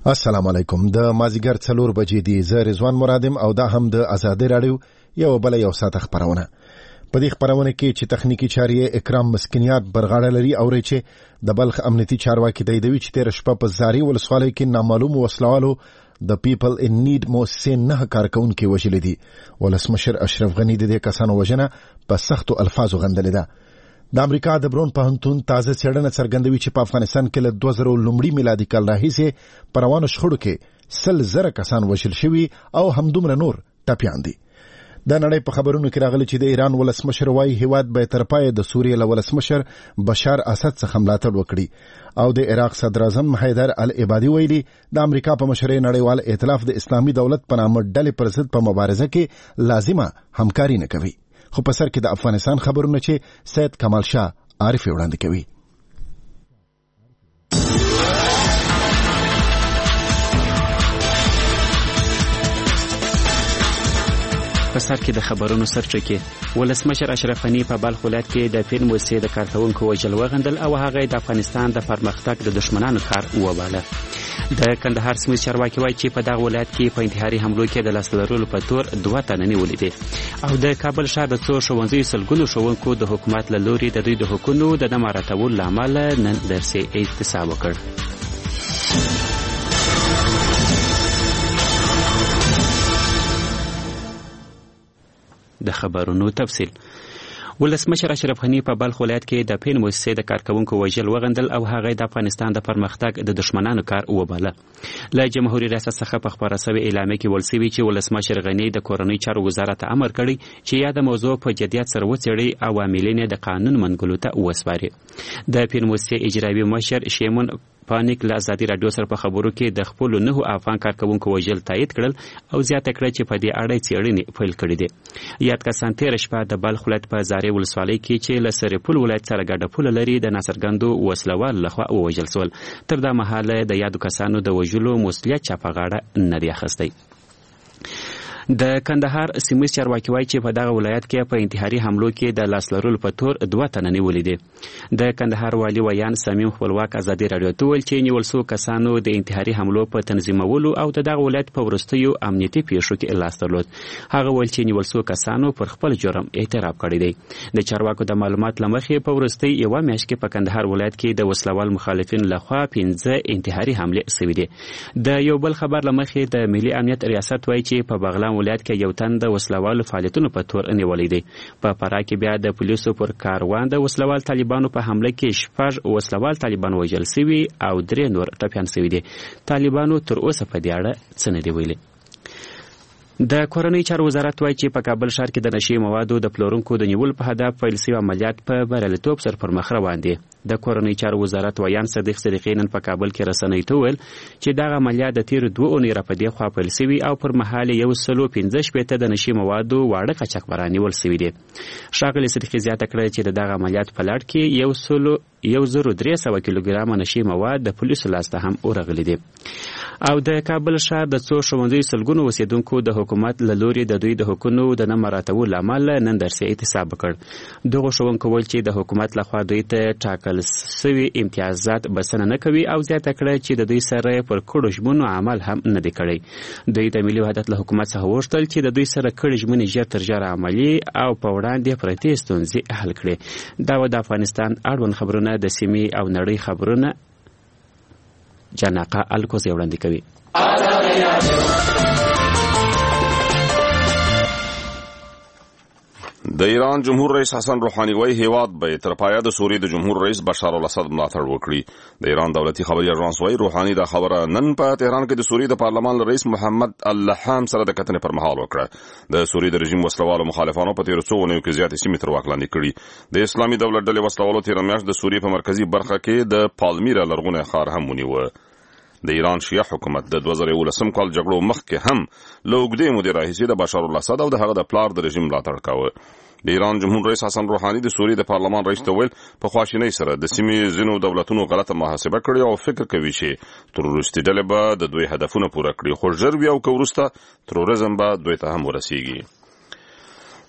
السلام علیکم. د مازیګر 4 بجې دی. زه رضوان مرادم او دا هم د آزادۍ رادیو یو ساعت خبرونه. په دې خبرونه کې چې تخنیکی چارې اکرام مسکنیات برغاړه لري او چې د بلخ امنیتي چارواکي د دوی چې 13 شپه په زاري ولسوالۍ کې نامعلوم وسلوالو د پیپل ان نیډ موسسې نه کارکونکو وژل دي. ولسمشر اشرف غنی د دې کسانو وژنه په سختو الفاظو غندلې ده. د امریکا د برون پوهنتون تازه څېړنه څرګندوي چې په افغانستان کې له 2000 لومړي میلادي کال راهیسې په روانو شخړو کې 100,000 کسان وژل شوي او همدومره نور ټپیان دي. د نړۍ په خبرونو کې راغلي چې د ایران ولسمشر وايي هیواد به تر پایه د سوریې له ولسمشر بشار اسد څخه ملاتړ وکړي او د عراق صدر اعظم حیدر العبادي ویلي د امریکا په مشرۍ نړیوال ائتلاف د اسلامي دولت په نامه ډلې پر ضد په مبارزه کې لازمه همکاري نه کوي. خو په سر کې د افغانستان خبرونه چې سید کمال شاه عارف وړاندې کوي. په سر کې د خبرونو سرچکه ولسمشر اشرف غنی په بلخ ولایت کې د فین موسسې د کارکونکو وژل وغندل او هغه د افغانستان د پرمختګ د دشمنانو کار وباله. د کندهار سیمې چارواکي وایي چې په دغه ولایت کې په انتحاري حملو کې د لاس لرلو په تور 2 تنه نیولې دي او د کابل ښار د څو ښوونځیو سلګونو ښوونکو د حکومت له لوري د دوی د حقونو د نه مراعاتولو له امله نن درسي احتساب وکړ. د خبرونو تفصیل. ولسمشر اشرف غنی په بلخ ولایت کې د فین موسسې د کارکونکو وژل وغندل او هغه د افغانستان د پرمختګ د دشمنانو کار وباله. له جمهوریت ریاست څخه په خبره شوې اعلامیه کې ویل شوي چې ولسمشر غنی د کورنۍ چارو وزارت امر کړی چې یاد موضوع په جدیت سره وڅېړي او عاملین د قانون منګولو ته وسپاري. د فین موسسې اجرایي مشر شیمون پانیک له ازادي رادیو سره په خبرو کې د خپل 9 افغان کارکونکو وژل تایید کړل او زیاته کړه چې په دې اړه څېړنې پیل کړې دي. یاد کسان 13 شپه د بلخ ولایت په زاري ولسوالۍ کې چې له سرپل ولایت سره ګډه پوله لري د ناصرګندو وسلوال لخوا وژل شول. تر دا مهاله د یادو کسانو د وژلو مسؤلیت چا په غاړه نه دی اخیستی. د کندهار سیمې چارواکي وایي چې په دغه ولایت کې په انتحاري حملو کې د لاس لرلو په تور 2 تنه نیولې دي. د کندهار والي ویان سمیم خپلواک ازادي رادیو ته ویل چې نیول شوو کسانو د انتحاري حملو په تنظیمولو او د دغه ولایت په وروستیو امنیتي پیښو کې لاس درلود. هغه ویل چې نیول شوو کسانو پر خپل جرم اعتراف کړی دی. د چارواکو د معلومات له مخې په وروستۍ یوه میاشت کې په کندهار ولایت کې د وسلوال مخالفین لخوا 15 انتحاري حملې شوي دي. د یو بل خبر له مخې د ملي امنیت ریاست وایي چې په بغلان ولایت کې یو تن د وسلوالو فعالیتونو په تور نیولې دي. په فراه کې بیا د پولیسو پر کاروان د وسلوال طالبانو په حمله کې 6 وسلوال طالبان وژل شوي او 3 نور ټپیان شوي دي. طالبانو تر اوسه په دې اړه څه نه دي ویلي. د کورنۍ چارو وزارت وایي چې په کابل ښار کې د نشي موادو د پلورونکو د نیولو په هدف پیل شوي عملیات په بریالیتوب سره پر مخ روان دي. د کورنۍ چارو وزارت ویان صدیق صدیقی نن په کابل کې رسنیو ته ویل چې دغه عملیات د تیر 2 اونۍ راپدې خوا پیل شوي او پر مهال 115 د نشي موادو واړه قاچاقبران نیول شوي دي. ښاغلي صدیقی زیاته کړه چې دغه عملیات په لړ کې 1300 کیلوګرام نشي مواد د پولیسو لاسته هم ورغلي دي. او د کابل ښار د څو ښوونځیو سلګونو اوسیدونکو د حکومت له لوري د دوی د حقونو د نه مراعاتولو له امله نن درسي احتساب وکړ. دغه ښوونکو ویل چې د حکومت لخوا دوی ته ټاکل شوي امتیازات بسنه نه کوي او زیاته کړه چې د دوی سره پر کړو ژمنو عمل هم نه دی کړی. دوی د ملي وحدت له حکومت څخه وغوښتل چې د دوی سره کړې ژمنې ژر تر ژره عملي او په وړاندې پرتې ستونزې حل کړي. دا د افغانستان اړوند خبرونه د سیمې او نړۍ خبرونه جناقه الکوزي وړاندې کوي. د ایران جمهور رئیس حسن روحانی وایي هیواد به تر پایه د سوریې د جمهور رئیس بشار الاسد ملاتړ وکړي. د ایران دولتي خبري اژانس وایي روحانی دا خبره نن په تهران کې د سوریې د پارلمان رئیس محمد اللحام سره د کتنې پر مهال وکړه. د سوریې د رژیم وسلوالو مخالفانو په تیر څو اونیو کې زیاتې سیمې تر واک لاندې کړي. د اسلامي دولت ډلې وسلوالو تیر میاشت د سوریې په مرکزی برخه کې د پالمیرا لرغونی ښار هم ونیوه. د ایران شیعه حکومت د 2019 کال جګړو مخکې هم له اوږدې مودې راهیسې د بشار الاسد او د هغه د پلار د رژیم ملاتړ کاوه. د ایران جمهور رئیس حسن روحانی د سوریې د پارلمان رئیس ته ویل په خواشینۍ سره د سیمې ځینو دولتونو غلطه محاسبه کړې او فکر کوي چې تروریستي ډلې به د دوی هدفونه پوره کړي خو ژر وي او که وروسته تروریزم به دوی ته هم ورسیږي.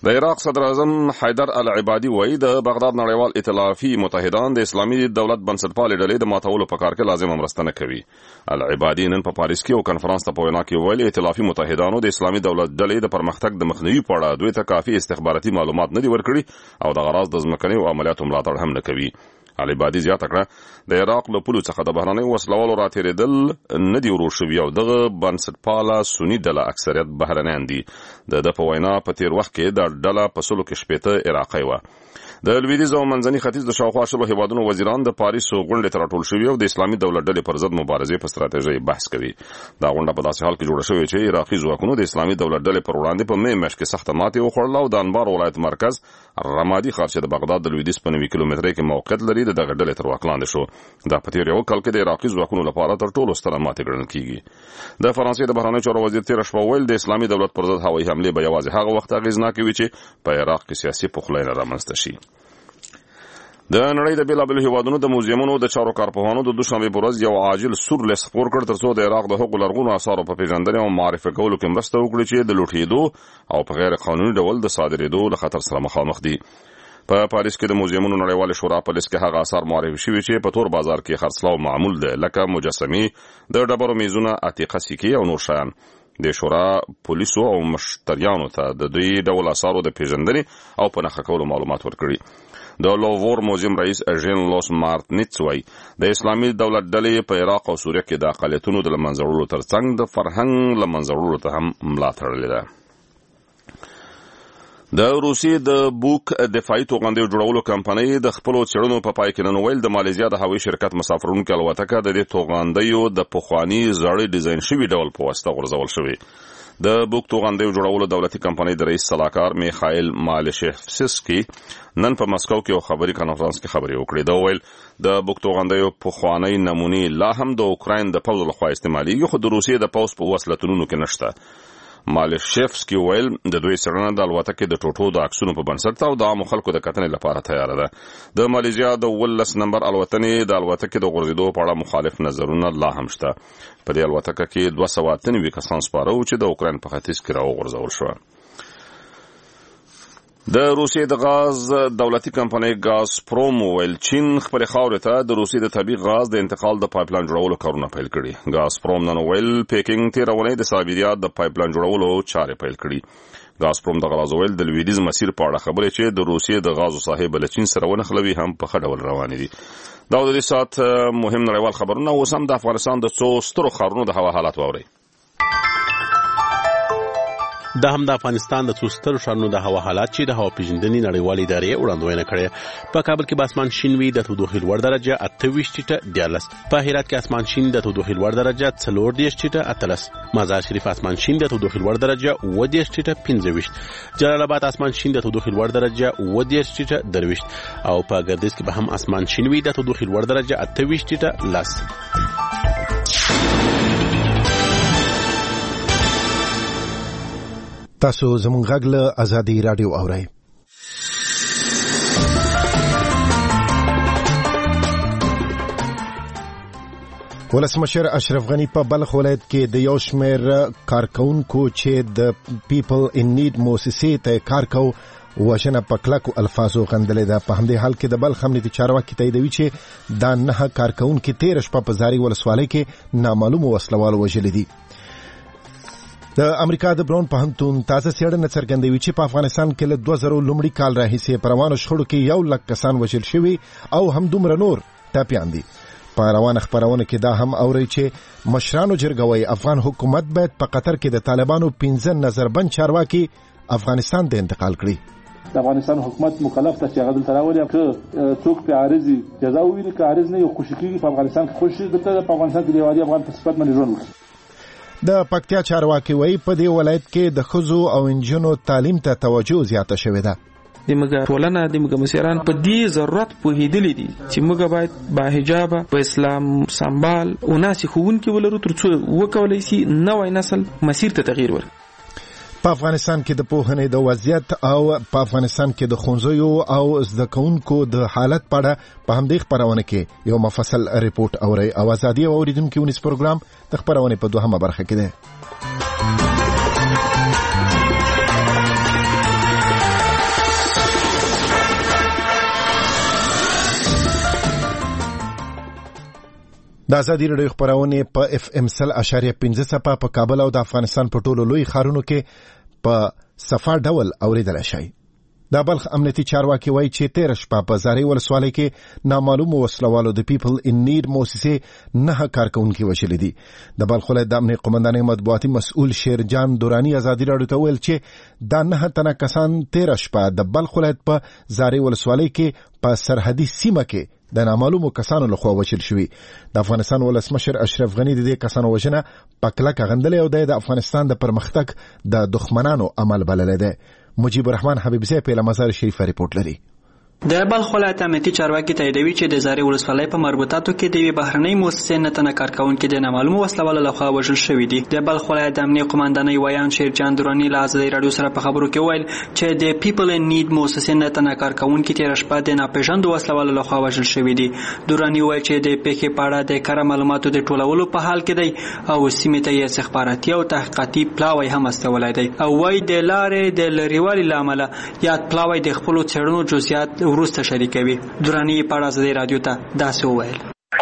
د عراق صدر اعظم حیدر العبادي وایي د بغداد نړیوال ائتلافي متحدان د اسلامي دولت بنسټپالې ډلې د ماتولو په کار کې لازمه مرسته نه کوي. العبادي نن په پاریس کې یو کنفرانس ته په وینا کې ویلي ائتلافي متحدانو د اسلامي دولت ډلې د پرمختګ د مخنیوي په اړه دوی ته کافي استخباراتي معلومات نه دي ورکړي او د غراض د ځمکنیو عملیاتو ملاتړ هم نه کوي. العبادي زیاته کړه د عراق له پولو څخه د بهرنیو وسلوالو راتېرېدل نه دي ورو شوي او دغه بنسټپاله سني ډله اکثریت بهرنیان دي. د په وینا په تیر وخت کې د ډله په سلو کې 80 عراقي وه. د لویدیځ او منځني ختیځ د شاوخوا شلو هیوادونو وزیران د پاریس غونډې ته راټول شوي او د اسلامي دولت ډلې پر ضد مبارزې په ستراتیژۍ بحث کوي. دا غونډه په داسې حال کې جوړه شوې چې عراقي ځواکونو د اسلامي دولت ډلې پر وړاندې په مې میاشت کې سخته ماتې وخوړله او د انبار ولایت مرکز رمادي ښار چې د بغداد د لویدیځ په 90 کیلومترۍ کې موقعیت لري د دغه ډلې تر واک لاندې شو. دا په تیر یو کال کې د عراقي ځواکونو لپاره تر ټولو ستره ماتې ګڼل کیږي. د فرانسې د بهرنیو چارو وزیر تیر شپه ویل د اسلامي دولت پر ضد هوایي حملې به یوازې هغه وخت اغېزناکې وي چې په عراق کې سیاسي پخلاینه رامنځته شي. د نړۍ د بیلابیلو هیوادونو د موزیمونو د چارو کارپوهانو د دوشنبې په ورځ یو عاجل سور لیست خپور کړ ترڅو د عراق د هغو لرغونو اثارو په پیژندنې او معرفي کولو کې مرسته وکړي چې د لوټېدو او په غیر قانوني ډول د صادرېدو له خطر سره مخامخ دي. په پاریس کې د موزیمونو نړیوال شورا په لیست کې هغه اثار معرفي شوي چې په تور بازار کې خرڅلاو معمول دي لکه مجسمې د ډبرو میزونه عتیقه سکې او نور شیان. د شورا پولیسو او مشتریانو ته د دوی ډول اثارو د پیژندنې او په نښه کولو معلومات ورکړي. د لوور موزیم رئیس اژین لوس مارتنیټس وایي د اسلامي دولت ډلې په عراق او سوریه کې د اقلیتونو د له منځه وړلو ترڅنګ د فرهنګ له منځه وړلو ته هم ملا تړلې ده. د روسیې د بوک دفاعي توغندیو جوړولو کمپنۍ د خپلو څېړنو په پای کې نن ویل د مالیزیا د هوایي شرکت مسافرونکو الوتکه د دې توغندیو د پخواني زړې ډیزاین شوي ډول په واسطه غورځول شوې. د بوک توغندیو جوړولو دولتي کمپنۍ د رئیس صلاحکار میخائیل مالشفسکی نن په مسکو کې یو خبري کانفرنس کې خبري وکړې. دا ویل د بوک توغندیو پخواني نمونې لا هم د اوکراین د پوځ لخوا استعمالېږي خو د روسیې د پوځ په وسلتونو کې نشته. مالشفسکی ویل د دوی څېړنه د الوتکې د ټوټو د عکسونو په بنسټ او د عامو خلکو د کتنې لپاره تیاره ده. د مالیزیا د 19 نمبر الوتنې د الوتکې د غورځېدو په اړه مخالف نظرونه لا هم شته. په دې الوتکه کې 293 کسان سپاره وو چې د اوکراین په ختیځ کې راوغورځول شو. د روسیې د غاز دولتي کمپنۍ ګازپروم ویل چین خپل خاورې ته د روسیې د طبیعي غاز د انتقال د پایپلاین جوړولو کارونه پیل کړي. ګازپروم نن ویل پیکینګ تیر اونۍ د سایبیریا د پایپلاین جوړولو چارې پیل کړي. ګازپروم د غاز ویل د لویدیځ مسیر په اړه خبرې چې د روسیې د غازو صاحب له چین سره ونښلوي هم په ښه ډول روانې دي. دا د دې سات مهم نړیوال خبرونه اوس هم د افغانستان د څو سترو ښارونو د هوا حالات واورئ. دا هم د افغانستان د څو سترو ښارونو د هوا حالات چې د هوا پیژندنې نړیوالې ادارې وړاندوینه کړې. په کابل کې به اسمان شین وي د تودوخې لوړ درجه 28 ټیټه 14. په هرات کې اسمان شین د تودوخې لوړ درجه 40 ټیټه 18. مزار شریف اسمان شین د تودوخې لوړ درجه 20 ټیټه 15. جلال آباد اسمان شین د تودوخې لوړ درجه 20 ټیټه 23. او په ګردیز کې به هم اسمان شین وي د تودوخې لوړ درجه 28 ټیټه 10. تاسو زموږ غږ له ازادي رادیو اورئ. ولسمشر اشرف غنی په بلخ ولایت کې د یو شمېر کارکونکو چې د پیپل ان نیډ موسسې ته کار کو وژنه په کلکو الفاظو غندلې ده. په همدې حال کې د بلخ امنیتي چارواکي تاییدوي چې دا 9 کارکونکو تیر شپه په زاري ولسوالۍ کې نامعلوم وسلوال وژلي دي. د امریکا د برون پوهنتون تازه څېړنه څرګندوي چې په افغانستان کې له 2000 لومړي کال راهیسې په روانو شخړو کې 1 لک کسان وژل شوي او هم دومره نور ټپیان دي. په روانه خبرونه کې دا هم اوري چې مشرانو جرګه وايي افغان حکومت باید په قطر کې د طالبانو 15 نظربند چارواکي افغانستان ته انتقال کړي. د افغانستان حکومت مکلف ته چې غدل تراولي که څوک په عارضي جزا ویل که عارض نه یو خوشکیږي په افغانستان کې خوشي دلته په افغانستان کې دیوالي افغان په صفت باندې ژوند وکړي. د پکتیا چارواکي وایي په دې ولایت کې د ښځو او انجونو تعلیم ته توجه زیاته شوې ده. د موږ ټولنه د موږ مسیران په دې ضرورت پوهېدلې دي چې موږ باید با حجاب په اسلام سمبال او ناسي خوونکي ولرو ترڅو وکولای شي نوې نسل مسیر ته تغییر ورکړي. په افغانستان کې د پوهنې د وضعیت او په افغانستان کې د ښوونځیو او زده کوونکو د حالت په اړه په همدې خبرونه کې یو مفصل ریپورت اوري. او ازادي او اوریدونکو ونیس پروګرام د خبرونه په دوهمه برخه کې ده. د ازادي راډیو خبرونه په FM 100.5 صفه په کابل او د افغانستان په ټولو لوی ښارونو کې په صفه ډول اوریدل شي. د بلخ امنیتي چارواکي وایي چې 13 شپه په زاري ولسوالۍ کې نامعلوم وسلوالو د پیپل ان نیډ موسسې 9 کارکونکي وشل دي. د بلخ ولایت د امنیت قومندانۍ مطبوعاتي مسؤل شیرجان دورانی ازادي راډیو ته ویل چې دا 9 تنه کسان 13 شپه د بلخ ولایت په زاري ولسوالۍ کې په سرحدي سیمه کې د نامعلومو کسانو لخوا وشل شوی. د افغانستان ولسمشر اشرف غنی د دې کسانو وژنه په کلکه غندلې او د افغانستان د پرمختګ د دښمنانو عمل بللی دی. مجيب الرحمن حبیبزی په مزار شریف ریپورت لري. د بلخ ولایت امنیتي چارواکي تاییدوي چې د زاري ولسوالۍ په مربوطاتو کې د یوې بهرنۍ موسسې 9 تنه کارکونکي د نامعلومو وسلوالو لخوا وژل شوي دي. د بلخ ولایت د امنیت قومندانۍ ویان شیرجان دورانی له ازادي راډیو سره په خبرو کې ویل چې د پیپل ان نیډ موسسې 9 تنه کارکونکي 13 شپه د ناپېژاندو وسلوالو لخوا وژل شوي دي. دورانی ویل چې د پیښې په اړه د کره معلوماتو د ټولولو په حال کې دی او سیمې ته یې استخباراتي او تحقیقاتي پلاوی هم استولی دی او وایي د لارې د لرېوالي له امله یاد پلاوی د خپلو څېړنو جزئیات وروسته شریکوي. دورانی په اړه ازادي راډیو ته داسې وویل: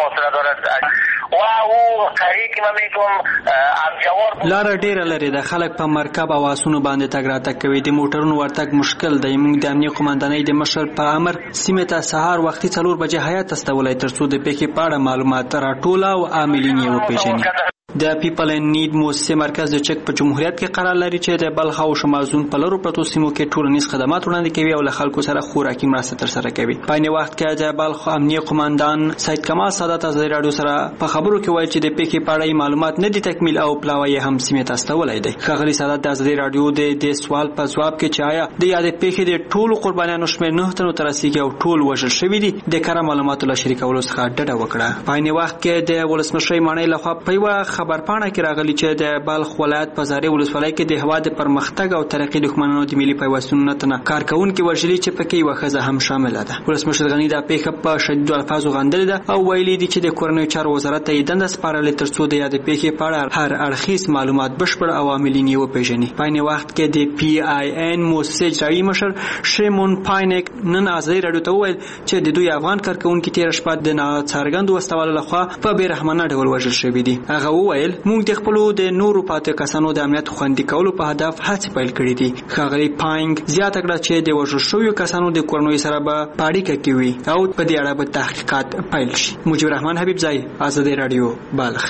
لاره ډیره لري د خلک په مرکب او آسونو باندې تګ راتګ کوي. د موټرونو ورتګ مشکل دی. موږ د امنیت قومندانۍ د مشر په امر سیمې ته سهار وختي 4 بجې هیات استولی ترڅو د پیښې په اړه معلومات راټول او عاملین یې وپېژني. د پیپل ان نیډ موسسې مرکز د چک په جمهوریت کې قرار لري چې د بلخ او شمالزون په لرو پرتو سیمو کې ټولنیز خدمات وړاندې کوي او له خلکو سره خوراکي مرسته ترسره کوي. په عین وخت کې د بلخ امنیت قومندان سید کمال سادات ازادي راډیو سره په خبرو کې وایي چې د پیښې په اړه معلومات نه دي تکمیل او پلاوی هم سیمې ته استولی دی. ښاغلي سادات د ازادي راډیو د سوال په ځواب کې چې آیا د یادې پیښې د ټولو قربانیانو شمېر 9 تنو ته رسیږي او ټول وژل شوي دي د کره معلوماتو له شریکولو څخه ډډه وکړه. په عین وخت کې د ولسمشر ماڼۍ لخوا په یوه خبرپاڼه کې چې د بلخ ولایت په زاري ولسوالۍ کې د هوا د پرمختګ او ترقۍ دښمنانو د ملي پیوستون 9 تنه کارکونکي وژلي چې پکې یوه ښځه هم شامله ده. ولسمشر غني دا پیښه په شدیدو الفاظو غندلې ده او ویلي دي چې د کورنیو چارو وزارت ته یې دنده سپارلې ترڅو د یادې پیښې په اړه هر اړخیز معلومات بشپړ او عاملین یې وپېژني. په عین وخت کې د PIN موسسې اجرایي مشر شیمون پاینک نن ازادي راډیو ته وویل چې د دوی افغان کارکونکي 13 شپه د ناڅرګندو وسلوالو لخوا په بېرحمانه ډول وژل شوي دي. هغه وویل موږ د خپلو د نورو پاتې کسانو د امنیت خوندي کولو په هدف هڅې پیل کړې دي. ښاغلي پاینګ زیاته کړه چې د وژل شویو کسانو د کورنیو سره به په اړیکه کې وي او په دې اړه به تحقیقات پیل شي. مجيب الرحمن حبیبزی، ازادي راډیو، بلخ.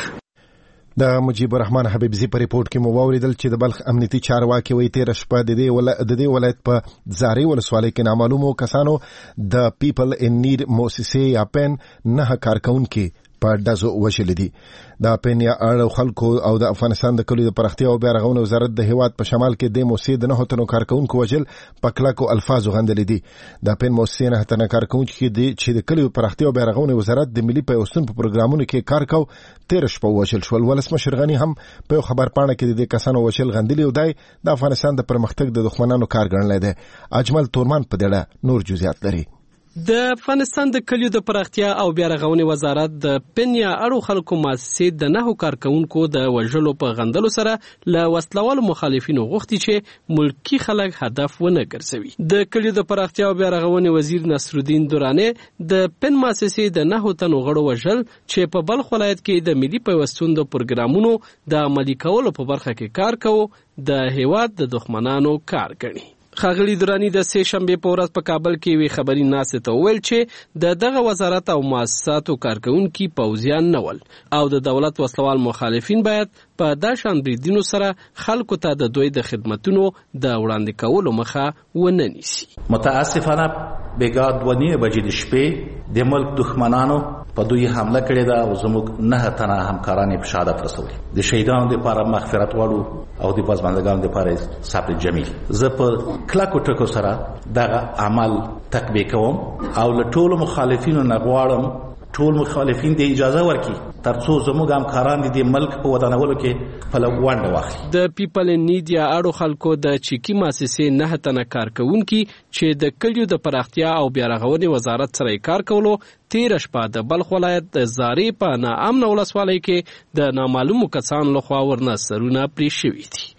د مجيب الرحمن حبیبزی په ریپورت کې مو واوریدل چې د بلخ امنیتي چارواکي وایي 13 شپه د دې ولایت په زاري ولسوالۍ کې نامعلومو کسانو د پیپل ان نیډ موسسې یا پن 9 کارکونکي په دازو وشل دي. د پنیا اړه خلکو او د افغانستان د کلیو د پرختیا او بیا رغونې وزارت د هیواد په شمال کې د موسسې د 9 تنو کارکونکو وجل په کلکو الفاظو غندل دي. د پن موسسې 9 تنو کارکونکو چې د کلیو پرختیا او بیا رغونې وزارت د ملي پیوستون په پروګرامونو کې کار کاو 13 شپه وشل شول. ولسمشر غنی هم په خبرپاڼه کې د کسانو وشل غندلي او د افغانستان د پرمختګ د دښمنانو کار ګڼل دي. اجمل تورمان په دړه نور جزئیات لري. د افغانستان د کلیو د پراختیا او بیا رغونې وزارت د پنیا اړو خلکو مؤسسې د 9 کارکونکو د وژلو په غندلو سره له وسلوالو مخالفینو غوښتي چې ملکی خلک هدف ونه ګرځوي. د کلیو د پراختیا او بیا رغونې وزیر نصرالدین دورانی د پن مؤسسې د 9 تنو غړو وژل چې په بلخ ولایت کې د ملي پیوستون د پروګرامونو د عملي کولو په برخه کې کار کوي د هیواد د دښمنانو کار ګڼي. ښاغلي دورانی د سه شنبه په ورځ په کابل کې وی خبري ناسته ته ویل چې دغه وزارت او مؤسساتو کارکونکي پوځیان نه ول او د دولت وسلوال مخالفین باید په داشان بریدینو سره خلکو ته د دوی د خدماتونو د وړاندې کولو مخه ونه نیسي. متاسفانه بګاد ونی بجې د شپې د ملک دښمنانو په دوی حمله کړې ده او زموږ 9 تنه همکاران په شهادت رسولي. د شهیدانو لپاره مغفرت غواړو او د بازماندگانو لپاره صبر جمیل. زه په کلکو ټکو سره دغه عمل تطبیق کوم او له ټولو مخالفینو نه غواړم ټول مخالفین د اجازه ورکړي ترڅو زموږ همکاران د ملک په ودانولو کې خپل ونډه واخلي. د پیپل ان نیډ یا اړو خلکو د چیکی مؤسسې 9 تنه کارکونکي چې د کلیو د پراختیا او بیا رغونې وزارت سره کار کولو 13 شپه د بلخ ولایت د زاري په ناامن ولسوالۍ کې د نامعلومو کسانو لخوا ورنه سرونه پرې شوي دي.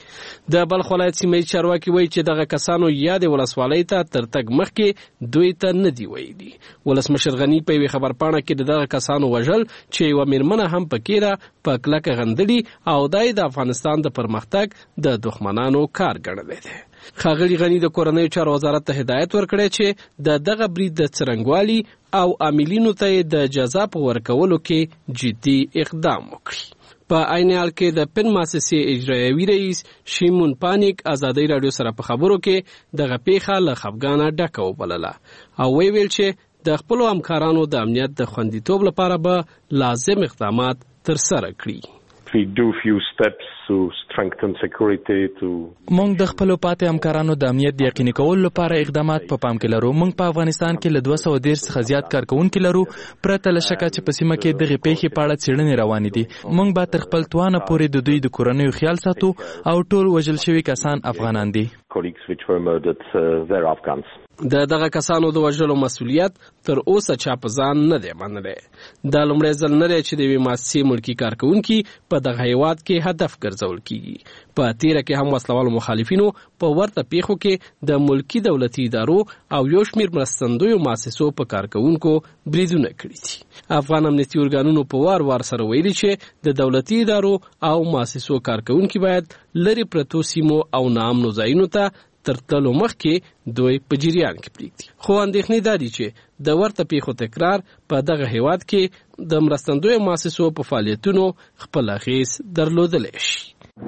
د بلخ ولایت سیمه چارواکي وایي چې دغه کسانو یا د ولسوالۍ ته تر تګ مخکې دوی ته نه دی ویلي. ولسمشر غنی په یوه خبرپاڼه کې دغه کسانو وژل چې یوه میرمنه هم پکې را په کلکه غندلي او دای د افغانستان د پرمختګ د دښمنانو کار ګڼلی دی. ښاغلي غني د کورنیو چارو وزارت ته هدایت ورکړی چې دغه برید د څرنګوالي او عاملینو ته د جزا په ورکولو کې جدي اقدام وکړي. په عین حال کې د پن مؤسسې اجرایوي رئیس شیمون پانیک ازادي رادیو سره په خبرو کې دغه پیښه له خفګانه ډکه وبلله او ویل چې د خپل همکارانو د امنیت د خوندیتوب لپاره به لازم اقدامات ترسره کړي. We do few steps to strengthen security to مونږ د خپل پاتې همکارانو د امنیت د یقیني کولو لپاره اقدامات په پام کې لرو. مونږ په افغانستان کې له 210 څخه زیات کارکونکو لرو پرته له شکه چې په سیمه کې دغه پیښې په اړه څېړنې روانې دي. مونږ به تر خپل توانه پورې د دوی د کورنیو خیال ساتو او ټول وژل شوي کسان افغانان دي. colleagues which were murdered were Afghans. دغه کسانو د وژلو مسؤلیت تر اوسه چا په ځان نه دی منلی. دا لومړی ځل نه دی چې د یوې مؤسسې ملکي کارکوونکي په دغه هیواد کې هدف ګرځول کیږي. په تیره کې هم وسلوالو مخالفینو په ورته پیښو کې د ملکي دولتي ادارو او یو شمېر مرستندویو مؤسسو په کارکوونکو بریدونه کړي دي. افغان امنیتي ارګانونو په وار سره ویلي چې د دولتي ادارو او مؤسسو کارکوونکي باید لرې پرتو سیمو او ناامنو ځایونو ته تر تلو مخکې دوی په جریان کې پرېږدي. خو اندېښنې دا دي چې د ورته پیښو تکرار په دغه هیواد کې د مرستندویو مؤسسو په فعالیتونو خپل اغېز درلودلی شي.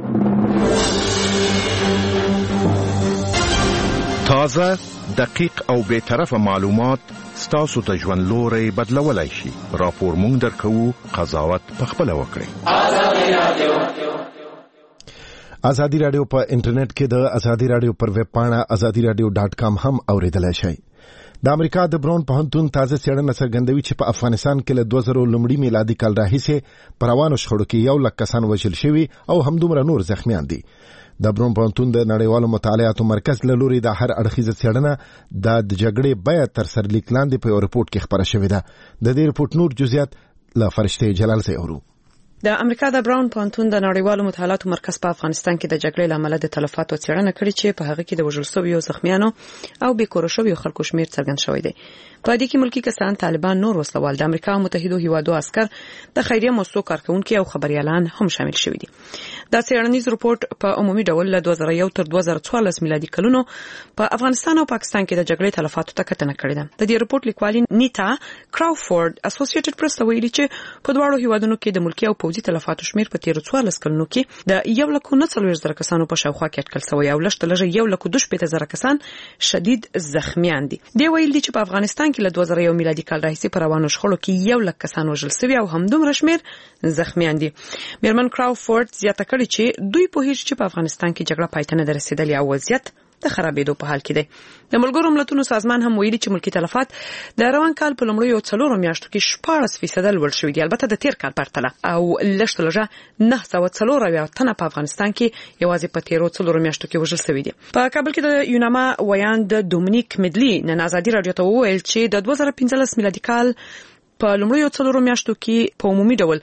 تازه، دقیق او بی‌طرفه معلومات ستاسو ته ژوند لوری بدلولی شي. راپور مونږ درکوو، قضاوت پخپله وکړئ. ازادي رادیو په انټرنیټ کې د ازادي رادیو پر ویب پاڼه azadiradio.com هم اوریدلای شئ. د امریکا د برون پوهنتون تازه څېړنه څرګندوي چې په افغانستان کې له 2000 لومړي میلادي کال راهیسې پر روانو شخړو کې 1 لک کسان وژل شوي او همدومره نور زخمیان دي. د برون پوهنتون د نړیوالو مطالعاتو مرکز له لوري د هر اړخیزه څېړنه د جګړې بیه تر سرلیک لاندې په یو رپورټ کې خپره شوې ده. د دې رپورټ نور جزئیات له فرشته جلال سره اورو. د امریکا د براون پوهنتون د نړیوالو مطالعاتو مرکز په افغانستان کې د جګړې لامل د تلفاتو څېړنه کړې چې په هغه کې د وژل شویو زخمیانو او بیکور شویو خلکو شمیر څرګند شوی دی. په دې کې ملکی کسان، طالبان، نور وسلوال، د امریکا متحده هیوادو عسكر، د خیریه مؤسسو کارکونکو او خبريالان هم شامل شوي دي. دا څېړنیز رپورټ په عمومي ډول له 2001 تر 2014 میلادي کلونو په افغانستان او پاکستان کې د جګړې تلفاتو ته کتنه کړې ده. د دې رپورټ لیکوالي نیتا کراوفورد اسوسییټډ پریس ته ویلي چې په دواړو هیوادونو کې د ملکی او پوځي تلفاتو شمیر په 14 کلونو کې د 1,40,000 کسانو په شاوخوا کې اټکل شوی او لږ تر لږه 1,22,000 کسان شدید زخمیان دي. دی ویل دي چې په افغانستان کې له 2001 میلادي کال راهیسې په روانو شخړو کې 1,00,000 کسان وژل شوي او همدومره شمیر زخمیان دي. میرمن کراوفورد زیاته کړې چې دوی پوهیږي چې په افغانستان کې جګړه پای ته نه رسیدلې او وضعیت د خرابېدو په حال کې دی. د ملګرو ملتونو سازمان هم ویلي چې ملکی تلفات د روان کال په لومړیو 4 میاشتو کې 14% لوړ شوي دي، البته د تیر کال پرتله، او لږ تر لږه 940 تنه په افغانستان کې یوازې په تیرو 4 میاشتو کې وژل شوي دي. په کابل کې د یوناما ویاند دومینیک مدلی نن ازادي رادیو ته وویل چې د 2015 میلادي کال په لومړیو 4 میاشتو کې په عمومي ډول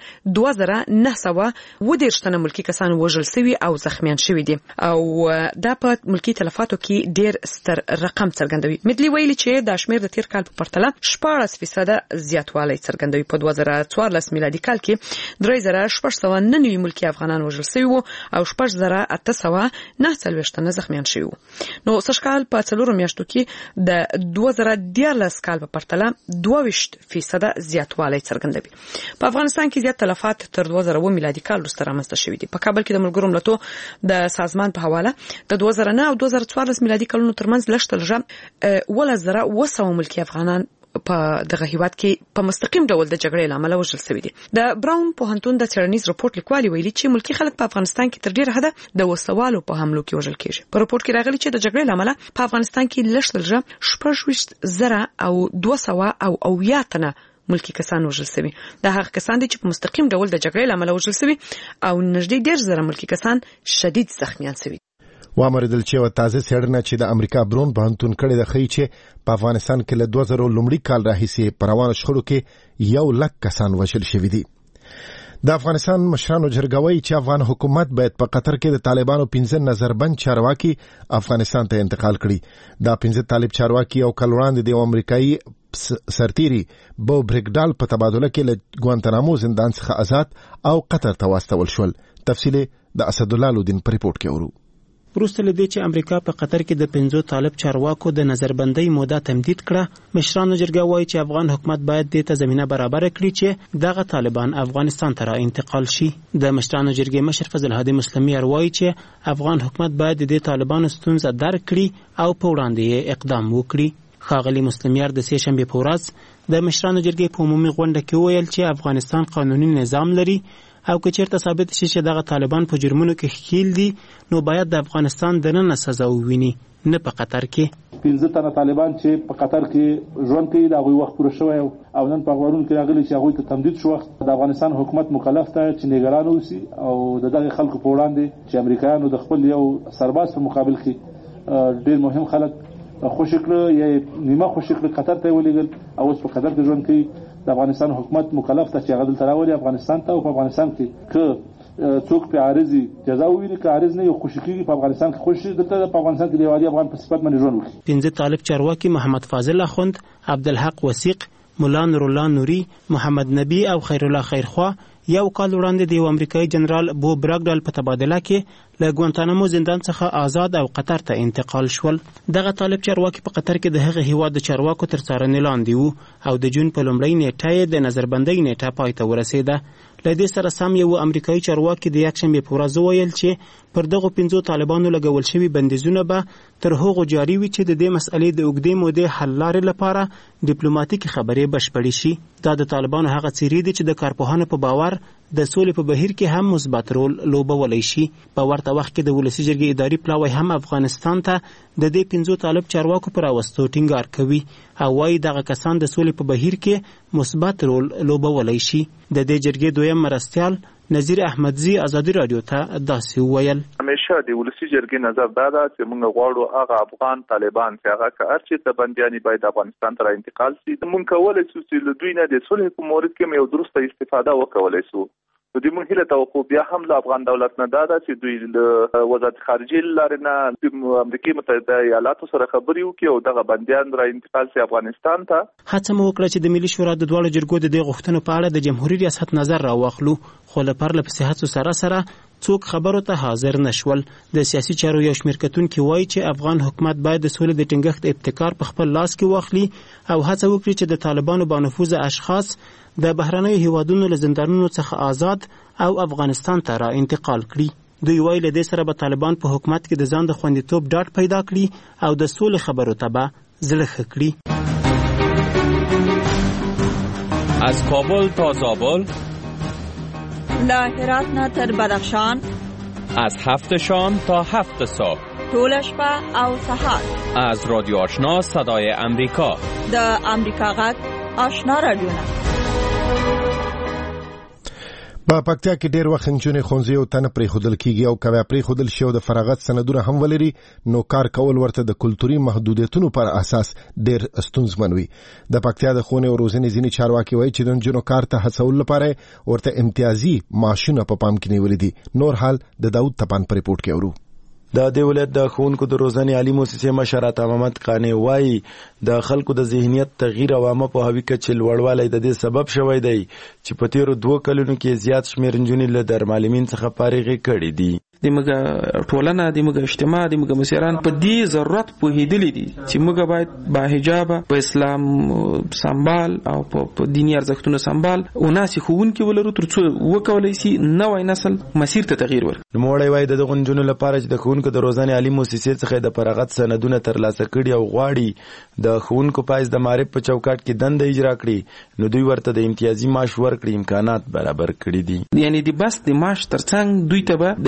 2913 تنه ملکی کسان وژل شوي او زخمیان شوي دي او دا په ملکی تلفاتو کې ډیر ستر رقم څرګندوي. مدلی ویلي چې د شمیر د تیر کال په پرتله 14% زیاتوالی څرګندوي. په 2014 میلادي کال کې 3699 ملکی افغانان وژل شوي وو او 6849 تنه زخمیان شوي وو. نو سږکال په 4 میاشتو کې د 2014 کال په پرتله 22% زیاتوالی څرګندوي. په افغانستان کې زیات تلفات تر 2000 میلادي کال وروسته رامنځته شوي دي. په کابل کې د ملګرو ملتونو د سازمان په حواله د 2009 او 2014 میلادي کلونو ترمنځ لږ تر لږه 1,200 ملکی افغانان په دغه هیواد کې په مستقیم ډول د جګړې لامل وژل شوي دي. د براون پوهنتون د څېړنیز رپورټ لیکوالي ویلي چې ملکی خلک په افغانستان کې تر ډیره حده د وسوالو په حملو کې وژل کېږي. په رپورټ کې راغلي چې د جګړې لامل په افغانستان کې لږ تر لږه 16,000 او 200 تنه ملکی کسان وژل شوي. دا هغه کسان دي چې په مستقیم ډول د جګړې لامل وژل شوي او نږدې 1,000 ملکی کسان شدید زخمیان شوي. وامردل چې و تازه څېړنه چې د امریکا برون پوهنتون کړې ده ښیي چې په افغانستان کې له 2000 لومړي کال راهیسې په روانو شخړو کې 1,00,000 کسان وژل شوي دي. د افغانستان مشرانو جرګوي چې افغان حکومت باید په قطر کې د طالبانو 15 نظربند چارواکي افغانستان ته انتقال کړي. دا 15 طالب چارواکي او کلوراند د امریکایي سرتيري بو بریګډال په تبادله کې له ګوانتنامو زندان څخه آزاد او قطر ته واستول شول. تفصیل د اسد الله لودین په ریپورت کې ورو. وروسته له دې چې امریکا په قطر کې د 15 طالب چارواکو د نظربندۍ موده تمدید کړه، مشرانو جرګه وایي چې افغان حکومت باید دې ته زمينه برابر کړي چې دغه طالبان افغانستان ته را انتقال شي. د مشرانو جرګې مشر فضل هادي مسلمي وایي چې افغان حکومت باید د دې طالبانو ستونزه درک کړي او په وړاندې اقدام وکړي. ښاغلي مسلمي د سې شنبې په ورځ د مشرانو جرګې په عمومي غونډه کې ویل چې افغانستان قانوني نظام لري او که چیرته ثابت شي چې دغه طالبان په جرمونو کې ښکیل دي نو باید د افغانستان دننه سزا وویني، نه په قطر کې. 15 تنه طالبان چې په قطر کې ژوند کوي دا غوي وخت پوره شوی او نن په غوړون کې راغلي چې هغه ته تمدید شو. د افغانستان حکومت مکلف دی چې نگران اوسي او دغه خلکو په وړاندې چې امریکایانو د خپل یو سرباز په مقابل کې ډېر مهم خلک خوشکړه یا نیمه خوشکړه قطر ته ولېګل او اوس په قطر کې ژوند کوي. د افغانستان حکومت مکلف ته چې هغه دلته راولي افغانستان ته او په افغانستان کې که څوک په عارضي جزا وویني که عارض نه یو خوشکیږي په افغانستان کې خوشي دلته په افغانستان کې د وادي افغان په صفت باندې ژوند وکړي. 15 طالب چارواکي محمد فاضل اخوند، عبدالحق وثیق، مولا نور الله نوري، محمد نبی او خیر الله خیرخوا یو کال وړاندې د یو امریکایي جنرال بو بریګډال په تبادله کې له ګوانتانامو زندان څخه آزاد او قطر ته انتقال شول. دغه طالب چارواکي په قطر کې د هغه هیواد د چارواکو تر څارنې لاندې وو او د جون په لومړۍ نیټه د نظربندۍ نیټه پای ته ورسېده. له دې سره سم یو امریکایي چارواکي د یکشنبې په ورځ ویل چې پر دغه 15 طالبانو لګول شوي بندیزونه به تر هغو جاري وي چې د دې مسئلې د اوږدې مودې حل لارې لپاره ډیپلوماټیکي خبرې بشپړې شي. دا د طالبانو هغه څیرې دي چې د کارپوهانو په باور د سولې په بهیر کې هم مثبت رول لوبولی شي. په ورته وخت کې د ولسي جرګې اداري پلاوی هم افغانستان ته د دې 15 طالب چارواکو پر راوستو ټینګار کوي او وایي دغه کسان د سولې په بهیر کې مثبت رول لوبولی شي. د دې جرګې دویم مرستیال نظیر احمدزی ازادي رادیو ته داسې وویل: همیشه د ولسي جرګې نظر دا ده چې موږ غواړو هغه افغان طالبان چې هغه که هر چېرته بندیان باید افغانستان ته را انتقال شي، موږ کولی شو چې له دوی نه د صلح په مورد کې یو درسته استفاده وکولی شو. نو د موږ هیله توقع بیا هم له افغان دولت نه دا ده چې دوی له وزارت خارجې لارې نه د امریکا متحده ایالاتو سره خبرې وکړي او دغه بندیان را انتقال شي افغانستان ته. هڅه مو وکړه چې د ملي شورا د دواړو جرګو د دې غوښتنو په اړه د جمهوریت ریاست نظر راواخلو، خو له پرله پسې هڅو سره څوک خبرو ته حاضر نشول. د سیاسي چارو یو شمېر کتونکي وایي چې افغان حکومت باید د سولې د ټینګښت ابتکار په خپل لاس کې واخلي او هڅه وکړي چې د طالبانو بانفوذه اشخاص د بهرنیو هیوادونو له زندانونو څخه آزاد او افغانستان ته را انتقال کړي. دوی وایي له دې سره به طالبان په حکومت کې د ځان د خوندیتوب ډاډ پیدا کړي او د سولې خبرو ته به زړه ښه کړي. از کابل تا زابل، له هرات نه تر بدخشان، از 7 شام تا 7 صبح، ټول شپه او سهار. از رادیو آشنا صدای امریکا، د امریکا غږ آشنا رادیو. په پکتیا کې ډېر وخت نجونې ښوونځي او تنه پرېښودل کېږي او که پرېښودل شي او د فراغت سندونه هم ولري نو کار کول ورته د کلتوري محدودیتونو پر اساس ډېر ستونزمن وي. د پکتیا د ښوونې او روزنې ځینې چارواکي وایي چې د نجونو کار ته هڅولو لپاره ورته امتیازي معاشونه په پام کې نیولي دي. نور حال د داود تپان په ریپورت کې اورو. د دې ولایت د ښوونکو د روزنې عالي مؤسسې مشر عطا محمد قانع وایي د خلکو د ذهنیت تغییر او عامه پوهاوي کچې لوړوالی د دې سبب شوی دی چې په تیرو 2 کلونو کې زیات شمېر نجونې له درمعلمین څخه فارغې کړي دي. د موږ ټولنه د موږ اجتماع د موږ مسیران په دې ضرورت پوهېدلي دي چې موږ باید با حجاب په اسلام سمبال او په دینی ارزښتونو سمبال وناسي ښوونکي ولرو تر څو وکولای شي نوی نسل مسیر ته تغییر ورکړي. نوموړی وایي د دغو نجونو لپاره چې د ښوونکو د روزنې عالي مؤسسې څخه د فراغت سندونه ترلاسه کړي او غواړي د ښوونکو پایز د معارف په چوکاټ کې دنده اجرا کړي نو دوی ورته د امتیازي معاش ورکړي امکانات برابر کړي دي. یعنی د بس د معاش ترڅنګ دوی ته به د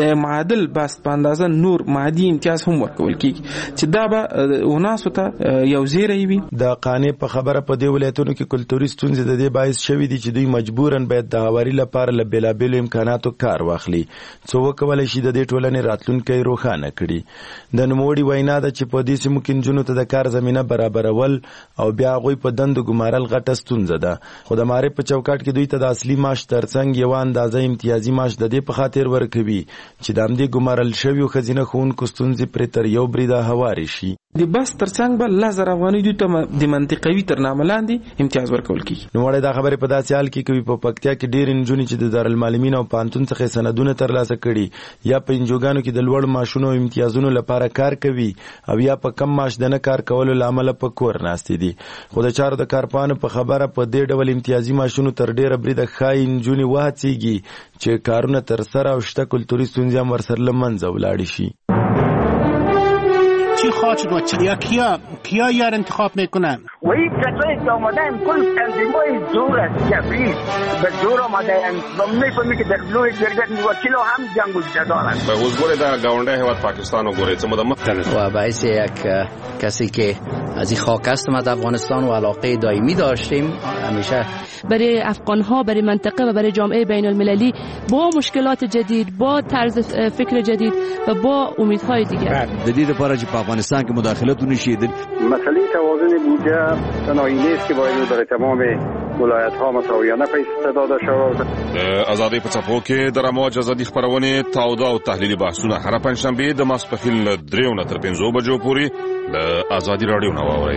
معادل بس په اندازه نور مادي امتیاز هم ورکول کیږي چې دا به وناسو ته یو زیری وي. د قانې په خبره په دې ولایتونو کې کلتوري ستونزې د دې باعث شوي دي چې دوی مجبورن باید د هواري لپاره له بېلابېلو امکاناتو کار واخلي څو وکولی شي د دې ټولنې راتلونکی روښانه کړي. د نوموړي وینا ده چې په دې سیمو کې نجونو ته د کار زمینه برابرول او بیا هغوی په دندو ګمارل غټه ستونزه ده. خو د معارف په چوکاټ کې دوی ته د اصلي معاش ترڅنګ یوه اندازه امتیازي معاش د دې په خاطر ورکوي چې د همدې ګمارل شویو ښځینه ښوونکو ستونزې پرې تر یو بریده هوارې شي. د بس ترڅنګ به 10,000 افغانۍ دوی ته د منطقوي ترنامه لاندې امتیاز ورکول کیږي. نوموړی دا خبرې په داسې حال کې کوي په پکتیا کې ډېرې نجونې چې د دارالمعلمین او پوهنتون څخه سندونه ترلاسه کړي یا په انجوګانو کې د لوړ معاشونو او امتیازونو لپاره کار کوي او یا په کم معاش د نه کار کولو له امله په کور ناستې دي. خو د چارو د کارپوهانو په خبره په دې ډول امتیازي معاشونو تر ډېره بریده ښایي نجونې وهڅېږي چې کارونه ترسره او شته کلتوري ستونزې هم ورسره له منځه ولاړې شي. چی خواهد شد و کیا یار انتخاب میکنن؟ و این کسایی که آمدن کل تنظیمای زور است جبری به زور آمدن و میفهمی که در بلوی جرگت وکیل هم جنگ جدارن. به حضور در گاونده هواد پاکستان و گوریت و باعث یک کسی که از این خاک هستم از افغانستان و علاقه دائمی داشتیم همیشه برای افغان‌ها برای منطقه و برای جامعه بین المللی با مشکلات جدید با طرز فکر جدید و با امیدهای دیگر جدید لپاره چې په افغانستان کې مداخلتونه شي. مسئله توازن بودجه تنهایی نیست که باید در تمام ولایت‌ها مساویانه پیش داده شود. آزادی په څپو کې د رموج ازادي خبرونه تاوده او تحلیلي بحثونه هر پنځشنبه د ماسپښین له 3 نه تر 5 بجو پورې د آزادي رادیو نه واورئ.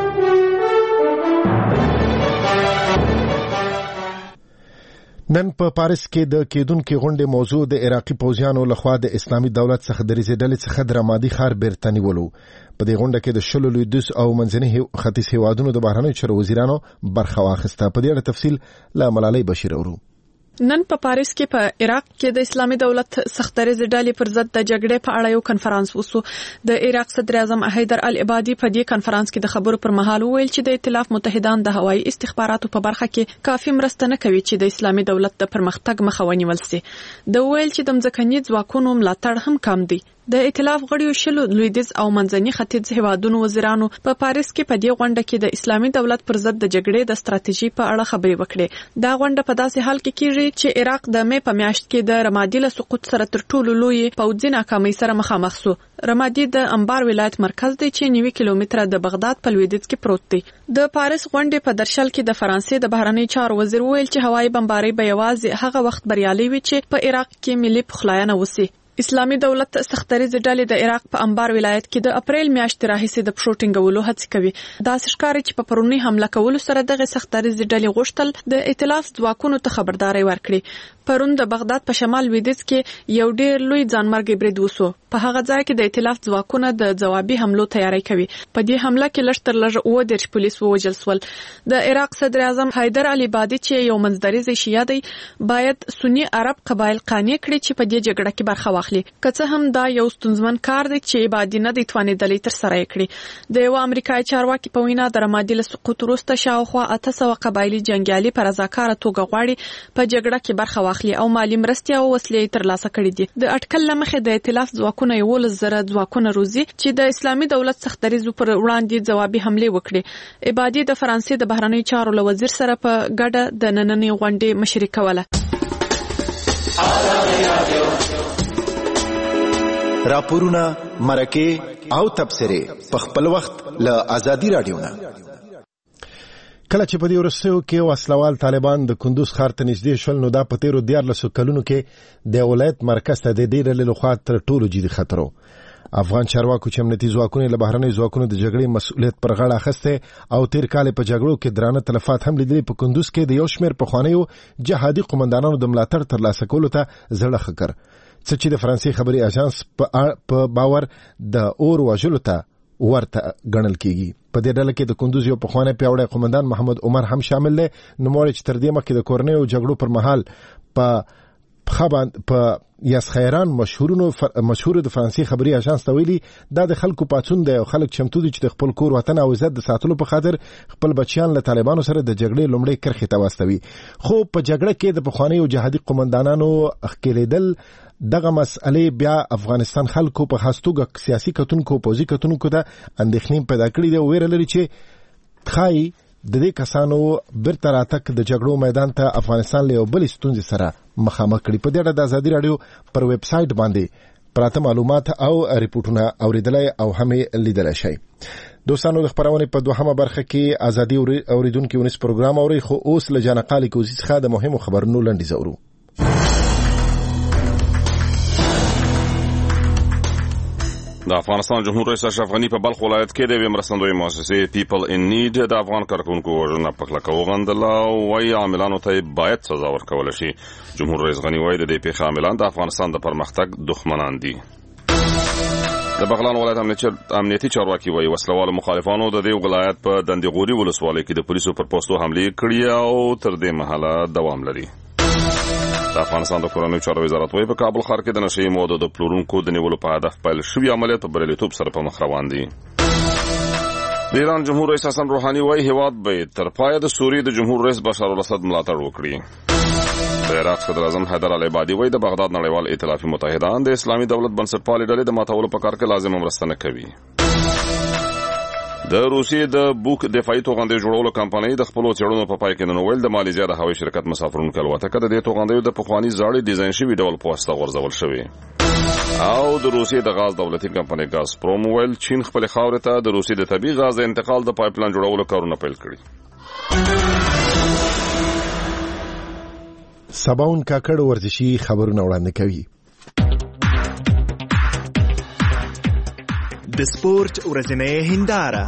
نن په پاریس کې د کېدونکې غونډې موضوع د عراقي پوځیانو لخوا د اسلامي دولت څخه د ډلې څخه د رمادي ښار بیرته نیولو. په دې غونډه کې د 10 لویدیځ او منځني ختیځ هیوادونو د بهرنیو چارو وزیرانو برخه واخیسته. په دې اړه تفصیل له ملالۍ بشیر اورو. نن په پاریس کې په عراق کې د اسلامي دولت سختریز ډلې پر ضد د جګړې په اړه یو کنفرانس وسو. د عراق صدر اعظم حیدر العبادي په دې کنفرانس کې د خبرو پر مهال وویل چې د ائتلاف متحدان د هوایي استخباراتو په برخه کې کافي مرسته نه کوي چې د اسلامي دولت د پرمختګ مخه ونیول شي. د ویل چې د ځمکني ځواکونو ملاتړ هم کم دی. د ائتلاف غړیو 10 لویدیځ او منځني ختیځ هیوادونو وزیرانو په پاریس کې په دې غونډه کې د اسلامي دولت پر ضد د جګړې د ستراتیژي په اړه خبرې وکړې. دا غونډه په داسې حال کې کیږي چې عراق د مې په میاشت کې د رمادي له سقوط سره تر ټولو لوی پوځي ناکامۍ سره مخامخ شو. رمادي د انبار ولایت مرکز دی چې 90 کیلومتره د بغداد په لویدیځ کې پروت دی. د پاریس غونډې په درشل کې د فرانسې د بهرنی چارو وزیر ویل چې هوایي بمباري به یوازې هغه وخت بریالي وي چې په عراق کې ملي پخلاینه وسی. اسلامي دولت سختریز ډلې د عراق په انبار ولایت کې د اپریل میاشتې راهیسې د پښوټینګولو هڅې کوي. دا ښکاري چې په پرونی حمله کولو سره دغه سختریز ډلې غوښتل د ائتلاف ځواکونو ته خبرداري ورکړي. پرون د بغداد په شمال لویدیځ کې یو ډېر لوی ځانمرګي برید وسو. په هغه ځای کې د ائتلاف ځواکونه د ځوابي حملو تیاری کوي. په دې حمله کې لږ تر لږه 10 پولیس ووژل شول. د عراق صدر اعظم حیدر العبادي چې یو منځدریز شیعه دی باید سنی عرب قبایل قانع کړي چې په دې جګړه کې برخه واخلي. که څه هم دا یو ستونزمن کار دی چې عبادي نه دی توانېدلی تر سره یې کړي. د یو امریکایي چارواکي په وینا د رمادي له سقوط وروسته شاوخوا 800 قبایلي جنګیالي په رضاکاره توګه غواړي په جګړه کې برخه واخلي او مالی مرستې او وسلې ترلاسه کړي دي. د اټکل له مخې د ائتلاف ځواکونه 11,000 ځواکونه روزي چې د اسلامي دولت سختریزو پر وړاندې ځوابي حمله وکړي. عبادي د فرانسې د بهرنی چارو له وزیر سره په ګډه د نننۍ غونډې مشري کوله. راپورونه مرکه او تبصره په خپل وخت له آزادي رادیو نه. کله چې په دې ورسېو کې وسلوال طالبان د کندوز ښار ته نږدې شول نو دا په تیرو 14 کلونو کې د ولایت مرکز ته د دې ډلې لخوا تر ټولو جدي خطر و. افغان چارواکو چې امنیتي ځواکونه له بهرنیو ځواکونو د جګړې مسؤلیت پر غاړه اخیسته او تیر کال په جګړو کې درانه تلفات هم لیدلي. په کندوز کې د یو شمېر پخوانیو جهادي قومندانانو د ملاتړ ترلاسه کولو ته زړه خکر څه چې د فرانسې خبري اژانس په باور د اور وژلو ته ورته ګڼل کیږي. په دې ډله کې د کندوز یو پخوانی پیاوړی قومندان محمد عمر هم شامل دی. نوموړی چې تر دې مخکې د کورنیو جګړو پر مهال په یاسخیران مشهور د فرانسې خبري اژانس ته ویلي دا د خلکو پاڅون دی او خلک چمتو دي چې د خپل کور وطن او عزت د ساتلو په خاطر خپل بچیان له طالبانو سره د جګړې لومړۍ کرښې ته واستوي. خو په جګړه کې د پخوانیو جهادي قومندانانو ښکېلېدل دغه مسئله بیا افغانستان خلکو په خاصتوګه سیاسي کتونکو پوزي کتونکو ته اندېښنې پیدا کړې ده. ویره لري چې خای د دې کسانو بیرته راتګ د جګړو میدان ته افغانستان له یو بل ستونزې سره مخامخ کړي. په دې اړه د ازادي رادیو پر ویب سایټ باندې پراته معلومات او ریپورتونه اوریدلای او هم لیدلای شئ. دوستانو د خبرونه په دوهمه برخه کې ازادي اوریدونکو ونس پروګرام اوري، خو اوس له جنقالي کوزي څخه د مهمو خبرونو لنډیز اورو. د افغانستان جمهور رئیس اشرف غنی په بلخ ولایت کې د مرستندوی مؤسسې پیپل ان نیډ د افغان کارکونکو وژنه په کلکه وغندله او وايي عاملانو ته باید سزا ورکول شي. جمهور رئیس غنی وايي د دې پیښې عاملان د افغانستان د پرمختګ دښمنان دي. د بغلان ولایت امنیتي چارواکي وايي وسلوالو مخالفانو د دې ولایت په دندغوري ولسوالۍ کې د پولیسو پر پوسټو حمله کړې او تر دې مهاله دوام لري. د افغانستان د کورنیو چارو وزارت وايي په کابل ښار کې د نشئی موادو د پلورونکو د نیولو په هدف پیل شوی عملیات په بریالیتوب سره په مخ روان دي. د ایران جمهور رئیس حسن روحاني وايي هیواد به تر پایه د سوریې د جمهور رئیس بشار الاسد ملاتړ وکړي. د عراق صدر اعظم حیدر العبادي وايي د بغداد نړیوال ائتلافي متحدان د اسلامي دولت بنسټپالې ډلې د ماتولو په کار کې لازمه مرسته نه کوي. د روسیې د بوک دفاعي توغندې جوړولو کمپنۍ د خپل څېړنو په پای کې نن ویل د مالیزیا د هوایي شرکت مسافرونکو الوتکه د دې توغندې د پخواني زاړي ډیزاین شوی ډول په واسطه غورځول شوی. او د روسیې د غاز دولتي کمپنۍ ګازپروم ویل چین خپل خاورې ته د روسیې د طبي غاز د انتقال د پایپلاین جوړولو کارونه پیل کړي. سباون کاکړ ورزشي خبرونه وړاندې کوي. د سپورت ورځنۍ هنداره.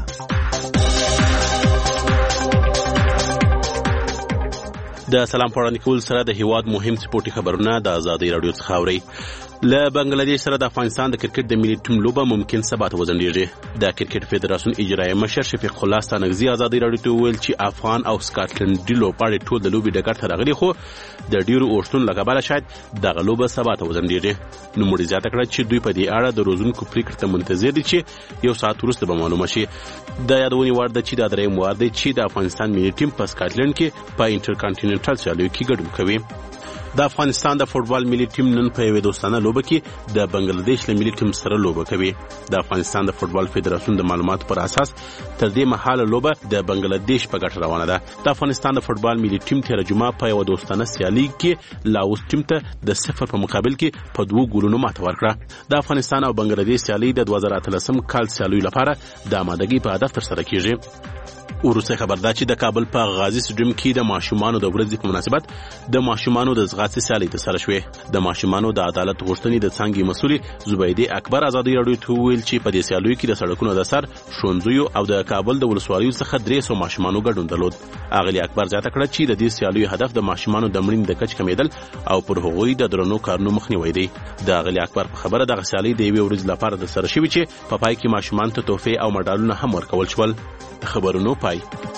د سلام پړاندې کول سره د هیواد مهم سپورتي خبرونه د ازادي رادیو څخه اوري. له بنگلاديش سره د افغانستان د کرکټ د ملي ټیم لوبه ممکن سبا ته وځنډیږي. د کرکټ فدراسیون اجرایي مشر شفیق الله ستانګزي ازادي رادیو ته ویل چې افغان او سکاټلند لوبغاړي ټول د لوبې ډګر ته راغلي، خو د ډیرو اورشتون لګباله شاید دغه لوبه سبا ته وځنډیږي. نو مړي زیاته کړه چې دوی په دې اړه د روزونکو پریکړې ته منتظر دي چې یو ساعت وروسته به معلومه شي. د یادونې وړ ده چې دا درېیم وار دی چې د افغانستان ملي ټیم په سکاټلند کې په انټرکانټیننټل سیالیو کې ګډون کوي. د افغانستان د فوټبال ملي ټیم نن په یوه دوستانه لوبه کې د بنگلاديش له ملي ټیم سره لوبه کوي. د افغانستان د فوټبال فدراسیون د معلوماتو پر اساس تر دې مهاله لوبه د بنگلاديش په ګټه روانه ده. د افغانستان د فوټبال ملي ټیم تیر جمعه په یوه دوستانه سیالي کې لاوس ټیم ته د 0 په مقابل کې په 2 ګولونو ماته ورکړه. د افغانستان او بنگلاديش سیالي د 2013 کال سیالیو لپاره د آمادګۍ په هدف ترسره کیږي. وروسته خبر ده چې د کابل په غازی سټډیم کې د ماشومانو د ورځې په مناسبت د ماشومانو د ځغاستې سیالي ترسره شوې. د ماشومانو د عدالت غوښتنې د څانګې مسؤل زبیدې اکبر ازادي رادیو ته ویل چې په دې سیالیو کې د سړکونو د سر ښوونځیو او د کابل د ولسوالیو څخه 300 ماشومانو ګډون درلود. اغلی اکبر زیاته کړه چې د دې سیالیو هدف د ماشومانو د مړینې د کچ کمیدل او پر هغوی د درنو کارونو مخنیوي دی. د اغلی اکبر په خبره د سیالي د یوې ورځې لپاره د سره شوی چې په پای کې ماشومان ته تحفې او مډالونه هم ورکول شول. خبرونو پای.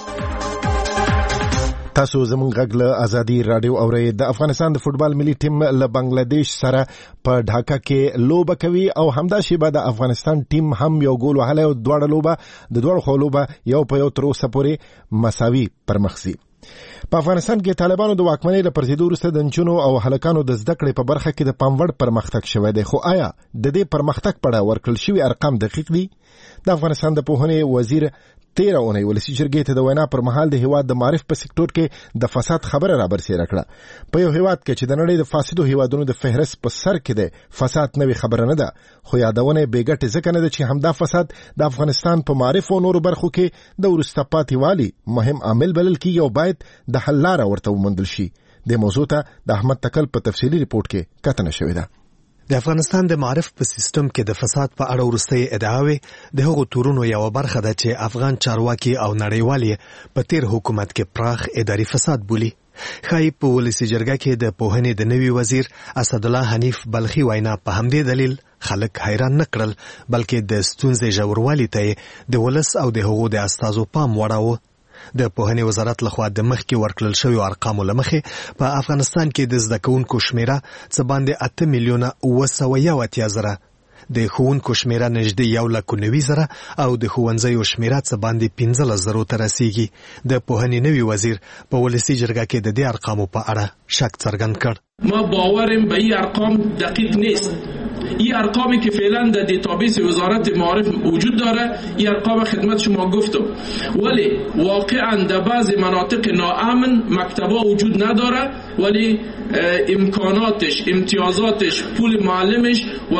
تاسو زموږ غږ له ازادي رادیو اورئ. د افغانستان د فوټبال ملي ټیم له بنگلاديش سره په ډھاکا کې لوبه کوي او همدا شیبه د افغانستان ټیم هم یو ګول وهلی او دواړه لوبه د دواړو خوا لوبه یو په یو تر اوسه پورې مساوي پرمخ ځي. په افغانستان کې طالبانو د واکمنۍ له پرځېدو وروسته د نجونو او هلکانو د زده کړې په برخه کې د پام وړ پرمختګ شوی دی، خو آیا د دې پرمختګ په اړه ورکړل شوي ارقام دقیق دي؟ د افغانستان د پوهنې وزیر 13 اونۍ ولسی جرګې ته د وینا پر مهال د هیواد د معرف په سکتور کې د فساد خبره را برسېره کړه. په یو هیواد کې چې د نړۍ د فاسدو هیوادونو د فهرست په سر کې دی، فساد نوې خبره نه ده، خو یادونه بې ګټې ځکه نه ده چې همدا فساد د افغانستان په معرف او نورو برخو کې د وروسته پاتې والي مهم عامل بلل کېږي او باید د حل لاره ورته وموندل شي. د موضوع ته د احمد تکل په تفصیلي ریپورت کې کتنه شوې ده. د افغانستان د معرف په سیستم کې د فساد په اړه وروستۍ ادعاوې د هغو تورونو یو برخه ده چې افغان چارواکي او نړیوالې په تیر حکومت کې پراخ اداري فساد بولي. ښایي په ولسی جرګه کې د پوهنې د نوي وزیر اسدالله حنیف بلخي وینا په همدې دلیل خلک حیران نه کړل، بلکې د ستونزې ژوروالي ته د ولس او د هغو د استازو پام وړاوه. د پوهنې وزارت لخوا د مخکې ورکړل شویو ارقامو له مخې په افغانستان کې د زده کوونکو شمیره څه باندې 8,981,000 د ښوونکو شمیره نږدې 1,90,000 او د ښوونځیو شمیره څه باندې 15,000 ته رسیږي. د پوهنې نوي وزیر په ولسي جرګه کې د دې ارقامو په اړه شک څرګند کړ. ما باورم به این ارقام دقیق نیست. این ارقامی که فعلا در دیتابیس وزارت معارف وجود داره، این ارقام خدمت شما گفتم، ولی واقعا در بعض مناطق ناامن مکتبا وجود نداره، ولی امکاناتش، امتیازاتش، پول معلمش و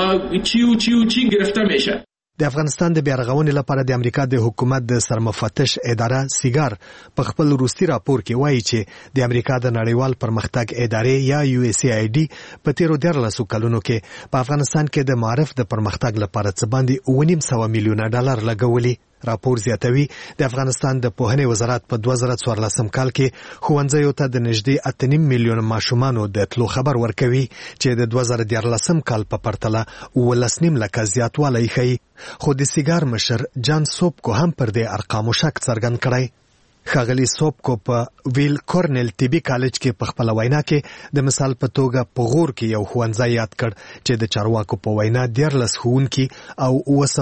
چی گرفته میشه. د افغانستان د بیارغونې لپاره د امریکا د حکومت د سرمفتش اداره سیګار په خپل وروستي راپور کې وایي چې د امریکا د نړیوال پرمختګ ادارې یا USAID په تیرو 14 کلونو کې په افغانستان کې د معارف د پرمختګ لپاره څه باندې $9.5 میلیونه لګولي. راپور زیاتوي د افغانستان د پوهنې وزارت په 2014 کال کې ښوونځیو ته د نږدې 8.5 میلیون ماشومانو د تلو خبر ورکوي چې د 2014 کال په پرتله 18.5 لکه زیاتوالی ښیي. خو د سیګار مشر جان سوپکو هم پر دې ارقامو شک څرګند کړی. ښاغلي سوپکو په ویل کورنل طبي کالج کې په خپل وینا کې د مثال په توګه په غور کې یو ښوونځی یاد کړ چې د چارواکو په وینا 14 ښوونکي او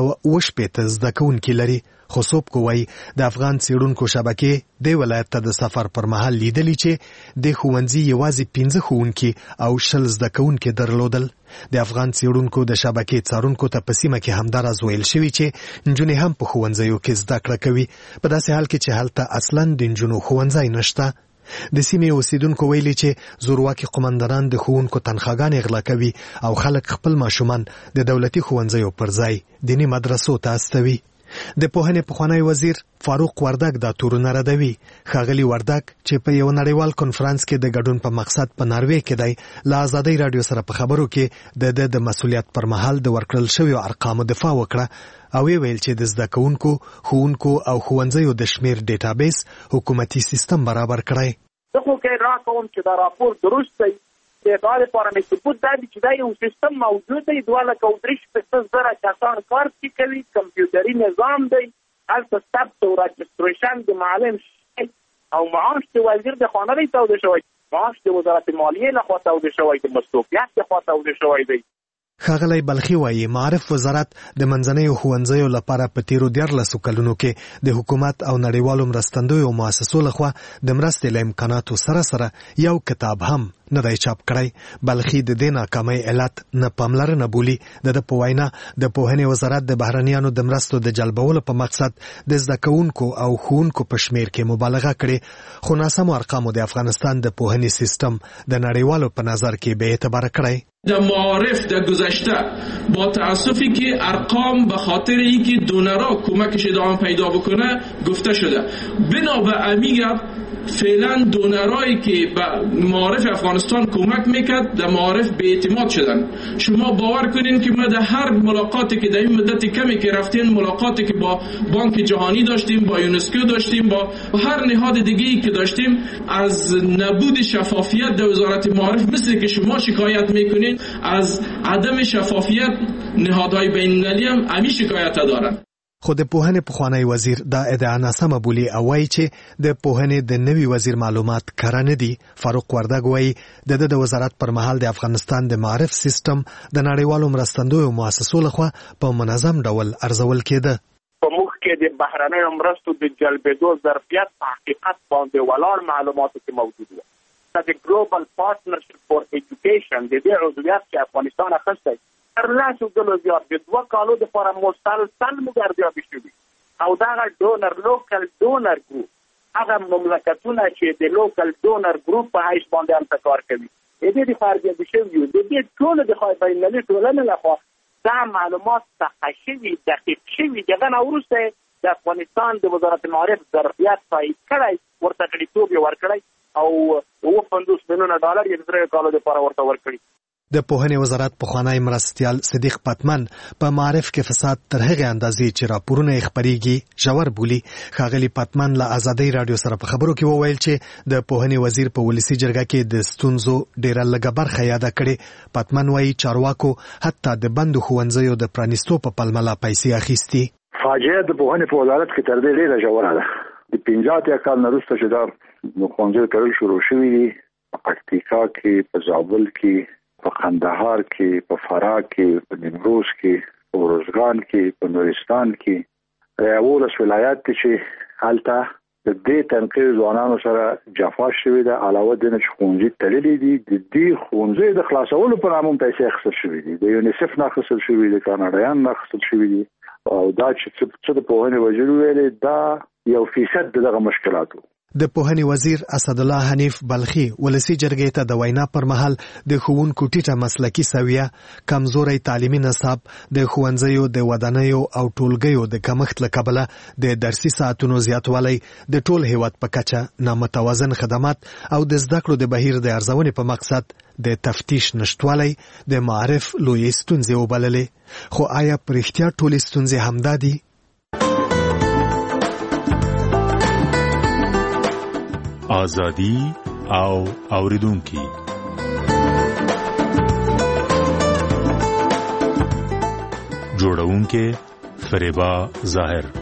280 زده کوونکي لري. خو سوپکو وایي د افغان څېړونکو شبکې د ولایت ته د سفر پر مهال لیدلی چې د ښوونځي یوازې 15 ښوونکي او 20 زده کوونکي درلودل. د افغان څېړونکو د شبکې څارونکو ته په سیمه کې همدا راز ویل شوي چې نجونې هم په ښوونځیو کې زده کړه کوي، په داسې حال کې چې هلته اصلاً د نجونو ښوونځی نشته. د سیمې اوسیدونکو ویلي چې زورواکي قومندانان د ښوونکو تنخواګانې غلا کوي او خلک خپل ماشومان د دولتي ښوونځیو پر ځای دیني مدرسو ته استوي. د پوهنې پخوانی وزیر فاروق وردګ دا تورونه ردوي. ښاغلي وردګ چې په یو نړیوال کنفرانس کې د ګډون په مقصد په ناروې کې دی، له ازادۍ راډیو سره په خبرو کې د مسؤلیت پر مهال د ورکړل شویو ارقامو دفاع وکړه او ویل چې د زده کوونکو، ښوونکو او ښوونځیو د شمیر ډیټابیس حکومتي سیستم برابر کړی. زه خو کې راکوم چې دا راپور درست دی. د دا لپاره مې ثبوت دی چې دا یو سیستم موجود دی. 2,300,000 کسان کار کوي، کمپیوټري نظام دی، هلته ثبت او رجستریشن د معلم او معاش د وزیر د خانه تود شوی، معاش د وزارت مالیې لخوا تود شوی، د مصروفیت لخوا تود شوی دی. ښاغلی بلخي وایي معارف وزارت د منځنیو ښوونځیو لپاره په تیرو 14 کلونو کې د حکومت او نړیوالو مرستندویو مؤسسو لخوا د مرستې له امکاناتو سره سره یو کتاب هم نه دی چاپ کړی. بلخي د دې ناکامۍ علت نه پاملرنه بولي. د په وینا د پوهنې وزارت د بهرنیانو د مرستو د جلبولو په مقصد د زده کوونکو او ښوونکو په شمیر کې مبالغه کړې، خو ناسمو ارقامو د افغانستان د پوهنې سیستم د نړیوالو په نظر کې بې اعتباره کړی. در معارف در گذشته با تأسفی که ارقام به خاطر اینکه دونرها کمکش ادامه پیدا بکنه گفته شده. بنا به امیگه فعلا دونرهایی که به معارف افغانستان کمک میکرد در معارف به اعتماد شدن. شما باور کنین که ما در هر ملاقاتی که در این مدت کمی که رفتیم، ملاقاتی که با بانک جهانی داشتیم، با یونسکو داشتیم، با هر نهاد دیگه‌ای که داشتیم، از نبود شفافیت در وزارت معارف مثل که شما شکایت میکنین، از عدم شفافیت نهادهای بین‌المللی هم همین شکایت دارن. خو د پوهنې پخوانی وزیر دا ادعا ناسمه بولي او وایي چې د پوهنې د نوي وزیر معلومات کره نه دي. فاروق وردګ وایي د وزارت پر مهال د افغانستان د معارف سیستم د نړیوالو مرستندویو مؤسسو لخوا په منظم ډول ارزول کېده. په موږ کې د بهرنیو مرستو د جلبېدو ظرفیت په حقیقت باندې ولاړ معلوماتو کې موجود و. د ګلوبل پارتنرشپ فور ایجوکیشن د دې عضویت چې افغانستان اخیستی ترلاسو ځلو زیات د 2 کالو دپاره مسلسل موږ ارزیابي شوي او دغه ډونر لوکل ډونر ګروپ، هغه مملکتونه چې د لوکل ډونر ګروپ په حیث باندې هلته کار کوي، د دې دفاع ارزیابي شوي و. د دې ټولو د بینالمللي ټولنې لخوا دا معلومات صحه شوي، دقیق شوي. دغه نه وروسته د افغانستان د وزارت معارف ظرفیت تایید کړی، ورته غړیتوب یې ورکړی او $50 میلیونه یې د 3 کالو دپاره ورته ورکړي. د پوهنې وزارت پخوانی مرستیال صدیق پتمن په معارف کې فساد تر هغه اندازې چې راپورونه یې خپریږي ژور بولي. ښاغلي پتمن له ازادۍ راډیو سره په خبرو کې وویل چې د پوهنې وزیر په ولسي جرګه کې د ستونزو ډیره لږه برخه یاده کړې. پتمن وایي چارواکو حتی د بندو ښوونځیو د پرانیستو په پلمه لا پیسې اخیستي. فاجعه د پوهنې په وزارت کې تر دې ډیره ژوره ده. د 15 کال نه وروسته چې دا ښوونځي تړل شروع شوي دي، په پکتیکا کې، په زابل کې، په قندهار کې، په فراه کې، په نیمروز کې، په روزګان کې، په نورستان کې 11 ولایات چې هلته د دې تنقیح ځوانانو سره جفا شوې ده. علاوه د نه ښوونځي تړلې دي، د دې ښوونځي د خلاصولو په نامه پیسې اخیستل شوې دي، د یونیسف نه اخیستل شوې دي، کاناډایان نه اخیستل شوې دي. او دا چې څه د پوهنې وزیر ویلي دا 1% دغه مشکلاتو. د پوهنې وزیر اسدالله حنیف بلخي ولسی جرګې ته د وینا پر مهال د ښوونکو ټیټه مسلکي سویه، کمزوري تعلیمي نصاب، د ښوونځیو د ودانیو او ټولګیو د کمښت له کبله د درسي ساعتونو زیاتوالی، د ټول هیواد په کچه نامتوازن خدمات او د زده کړو د بهیر د ارزونې په مقصد د تفتیش نشټوالی د معرف لوی ستونزې وبللې. خو آیا پر اختیار ټول ستونزې همدا دي؟ آزادی او اوریدونکي جوړونکي فریبا ظاهر.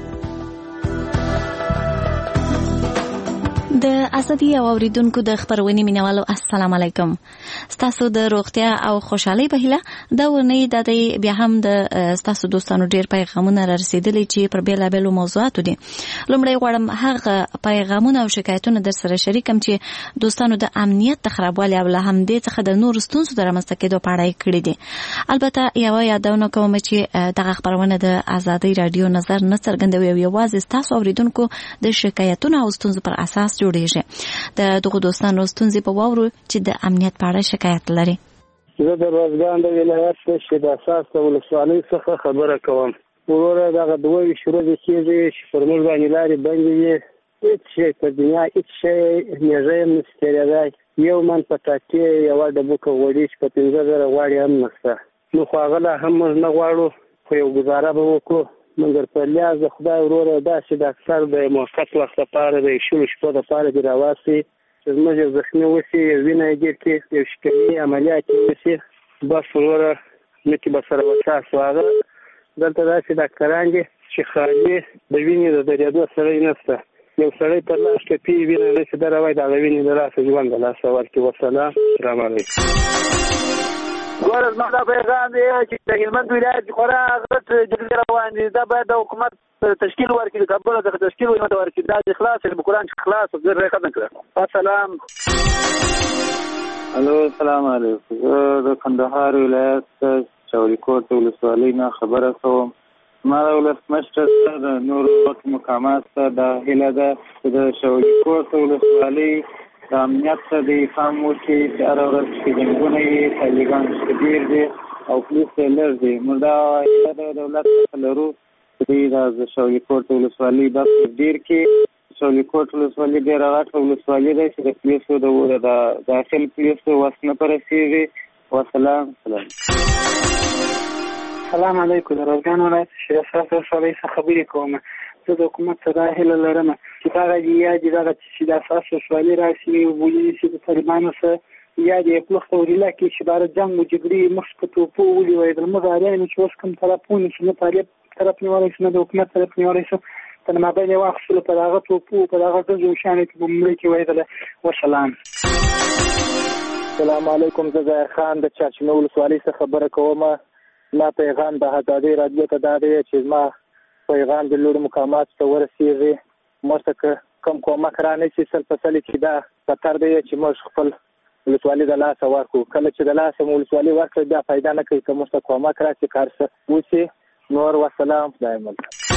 د ازادي او اوریدونکو د خبرونې مینوالو السلام علیکم. ستاسو د روغتیا او خوشحالي په هیله دا ورنۍ د بیا هم د ستاسو دوستانو ډیر پیغامونه رسیدلي چې پر بیلابېلو موضوعاتو دي. لومړی غواړم هغه پیغامونه او شکایتونه در سره شریکم چې دوستانو د امنیت د خرابوالي او له همدې څخه د نورو ستونزو د رامنځته کېدو په اړه کړي دي. البته یو یادونه کوم چې دغه خبرونه د ازادي رادیو نظر نه څرګندوي او یوازې ستاسو اوریدونکو د شکایتونو او ستونزو پر اساس جوړیږي. د دغه دوستانو ستونزې په واورو چې د امنیت په اړه شکایت لري. زه د روزګان د ولایت چې د اساس ولسوالۍ څخه خبره کوم. وروره دغه دوی شروع کېږي چې پر موږ باندې لارې بندې دي. هیڅ شی په دنیا هیڅ شی نیږه هم نشي تېرېدای. یو من په ټاکې یوه ډبوکه غوړي چې په 15,000 غواړي هم نشته. نو خو هغه لا هم موږ نه غواړو، خو یو ګزاره به وکړو. مګر په لیاز د خدای وروره داسې د اکثر د موقت وخت لپاره د شلو شپو لپاره دې راواسي چې زموږ یو زخمي وشي، یو وینه یې ګیر کړي، یو شکمي عملیات یې وشي، بس وروره نکي به سره وساسو. هغه دلته داسې ډاکټران دي چې خالي د وینې د درېدو سړی نشته. یو سړی پر لاس ټپي وینه نشي دروای، د هغه وینې د لاسه ژوند د لاسه ورکړي. وسلام، سلام علیکم. ګوره زما دا پیغام دی چې د هلمند ولایت خورا غټ جګړې روان دي. دا باید د حکومت تشکیل ورکړي، د کابل څخه تشکیل ورکړي. دا د خلاص القرآن خلاص زر ختم کړه. السلام. الو، السلام علیکم. د کندهار ولایت چوریکوټ ولسوالۍ نه خبره کوم. ما د ولسمشر د نورو مقامات ته د هیله ده چې د چوریکوټ ولسوالۍ د امنیت ته د پام وشي چې هره ورځ چې جنګونه یې طالبان ډېر دي او پولیس یې لږ دي. موږ دا د دولت څخه لرو چې د شولیکوټ ولسوالۍ بس ډېر کې شولیکوټ ولسوالۍ ډېره غټه ولسوالۍ ده چې د پولیسو د داخل پولیسو وس نه په رسېږي. وسلام. سلام علیکم. د روزګان ولایت شیراساس ولسوالۍ څخه خبرې کوم. زه د حکومت څخه دا هیله لرم چې دغه یا دغه چې د اساس ولسوالۍ راشي ویلي چې د طالبانو سره یا د پلوخت وريلا کې چې بار جنگ او جګړې مخ په توپو ولي وای د مغاریان چې اوس کوم طرفونه چې نه طالب طرف نیولای شي نه د حکومت طرف نیولای شي په مابین یو خپل په هغه توپو په هغه د ځوشانه کې بمړي کې وای. وسلام. السلام علیکم. زه خان د چارچنو ولسوالۍ څخه خبره کوم. ما پیغام د ازادي رادیو ته دا دی چې ما پیغام د لوړ مقامات ته ورسیږي. موږ کوم کومک را نه شي سل فصلې چې دا خطر دی چې موږ خپل ولسوالۍ د لاسه ورکړو. کله چې د لاسه ولسوالۍ ورکړو بیا پیدا نه کوي که موږ کومک راشي کار څه وشي. نور وسلام. دایما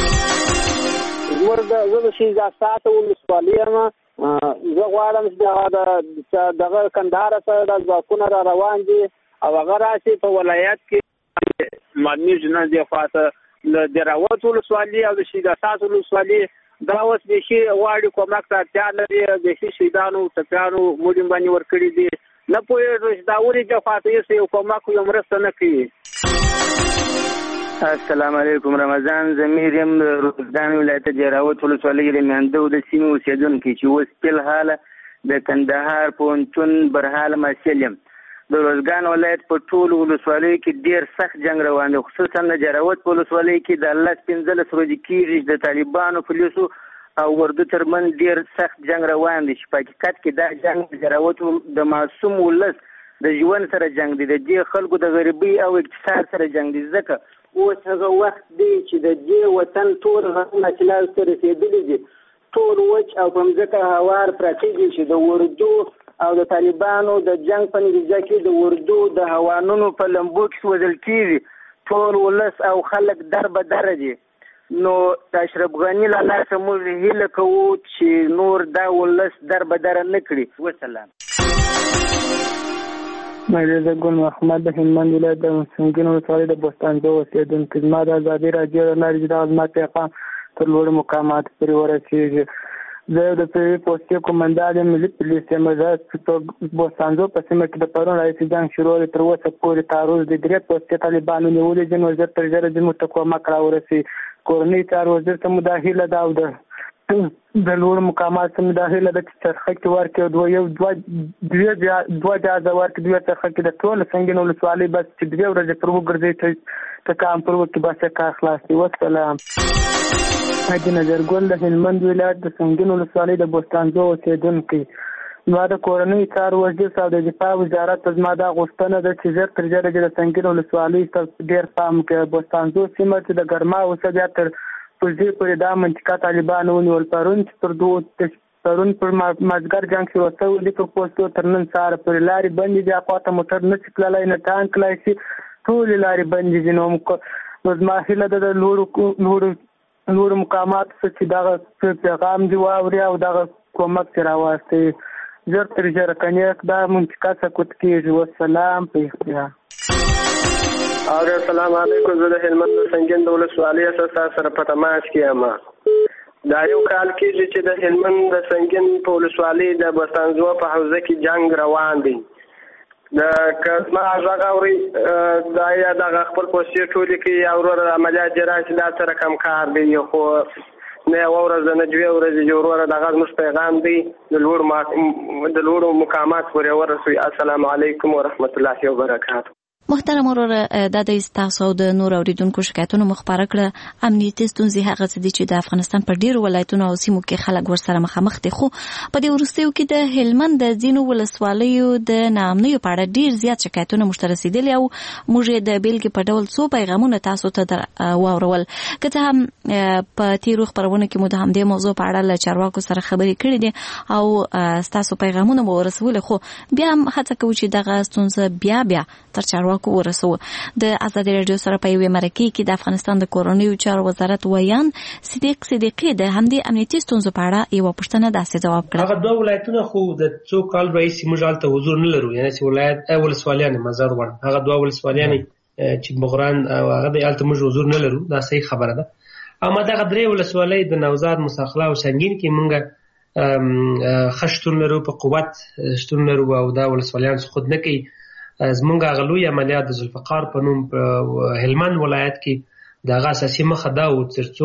زه د شیزاسات ولسوالۍ یم. زه غواړم چې دغه کندهار سره د ځواکونه را روان دي او هغه راشي په ولایت کې مدني جناز دی خواته د راوت ولسوالۍ او د شیزاسات ولسوالۍ دا اوس د شي واړي کومک ته اړتیا لري. د شي شهیدانو ټپیانو موږ باندې ورکړي دي. نه پوهېږو چې دا ولې د خواته یو کومک یو مرسته نه کوي. السلام علیکم. رمضان ضمیر یم د روزګان ولایت د راوت ولسوالۍ د میانده د سیمې اوسېدونکی چې اوس فل حاله د کندهار پوهنتون برحال محصل یم. د روزګان ولایت په ټول ولسوالۍ کې ډېر سخت جنگ روان دی، خصوصا د جراوت په ولسوالۍ کې د 15 ورځې کېږي د طالبانو پولیسو او اردو ترمن ډېر سخت جنگ روان دی چې په حقیقت کې دا جنگ د جراوت د معصوم ولس د ژوند سره جنگ دی، د دې خلکو د غریبۍ او اقتصاد سره جنگ دی. ځکه اوس هغه وخت دی چې د دې وطن ټول غرونه چې لاس ته رسېدلي دي ټول وچ او په مځکه هوار پراته دي چې د اردو او د طالبانو د جنگ په نتیجه کې د اردو د هوانونو په لمبو کې سوځل کېږي. ټول ولس او خلک در به در دي. نو د اشرف غني له لاسه موږ هیله کوو چې نور دا ولس در به در نه کړي. وسلام. مریض ګل محمد د هلمند ولایت د سنګین ولسوالۍ د بوستانجو اوسېدونکی. زما د ازادي راډیو له لارې دا زما پیغام تر لوړو مقاماتو پورې ورسېږي. زه د پولیس پوستې قومندان یم، ملي پولیس یم. زه په بوستانجو په سیمه کې د پرون راهیسې جنګ شروع دی، تر اوسه پورې تعرض د 3 پوستې طالبانو نیولي دي. نو ژر تر ژره دې موږ ته کومک راورسي. کورنۍ چارو وزیر ته مو دا هیله ده او د لوړو مقاماتو ته مو دا هیله ده چې څرخه کې ورکړي دوه جازه ورکړي. دوه څرخه کې د ټولو سنګین ولسوالۍ بس چې 2 ورځې پر وګرځي ته کام پر وکړي بس کار خلاص دی. وسلام. حاجي نظر ګل د هلمند ولایت د سنګین ولسوالۍ د بوستانجو اوسېدونکی. زما د کورنۍ چارو وزیر او د دفاع وزارت ته زما دا غوښتنه ده چې ژر تر ژره د سنګین ولسوالۍ ته ډېر پام وکړي. بوستانجو سیمه چې د ګرما اوسه بیا تر پوزې پورې دا منطقه طالبانو ونیول. پرون پر مازدیګر جنګ شروع شوی دی په پوستو تر نن سهاره پورې لارې بندې دي. خواته موټر نه شي تللی نه ټانک تللی شي، ټولې لارې بندې دي. نو زما هیله ده د لوړو مقاماتو څخه چې دغه پیغام دې واوري او دغه کومک چې راواستوي ژر تر ژره کنیک دا منطقه سقوط کېږي. وسلام. په اختیار. السلام علیکم. زه د هلمند د سنګین د ولسوالۍ اساس سره په تماس کې یم. دا یو کال کېږي چې د هلمند د سنګین په ولسوالۍ د بوستانجو په حوزه کې جنگ روان دی. د کسما ځای اوري دا یا د خپل پوسټ ټولې کې یا ورور عملیات جراحي دا سره کم کار دی. خو نه ورځ نه دوه ورځې جوړوره د غاز مش پیغام دی د لوړو مقامات پورې ورسوي. السلام علیکم ورحمت الله وبرکاته. محترم ورور د تاسو د نور اوریدونکو شکایتونو مخبره کړه. امنیتي ستونزې هغه څه دي چې د افغانستان په ډیرو ولایتونو او سیمو کې خلک ورسره مخامخ دي، خو په دې وروستیو کې د هلمند د ځینو ولسوالیو د ناامنیو په اړه ډیر زیات شکایتونه موږ ته رسیدلي او موږ یې د بیلګې په ډول څو پیغامونه تاسو ته واورول. که څه هم په تیرو خبرونو کې مو د همدې موضوع په اړه له چارواکو سره خبرې کړې دي او تاسو پیغامونه مو ورسول، خو بیا هم هڅه کوو چې دغه ستونزه بیا تر چارواکو ورسو. د ازادي راډیو سره په یوه مرکه کې د افغانستان د کورنیو چارو وزارت ویان صدیق صدیقی د همدې امنیتي ستونزو په اړه یو پوښتنه داسې جواب کړ. هغه دوه ولایتونه خو د څو کال راځي موږ هلته حضور نه لرو، یعنی چې ولایت ولسوالیان مزار غواړي هغه دوه ولسوالیان چې بغران او هغه د هلته موږ حضور نه لرو. دا صحیح خبره ده. اما دغه درې ولسوالۍ د نوزاد، مساخله او سنگین کې موږ خشتون لرو، په قوت شتون لرو او دا ولسوالیان خود نه کوي. زمونږ غلوی عملیات د ذوالفقار په نوم په هلمند ولایت کې د هغه اساسي مخه دا و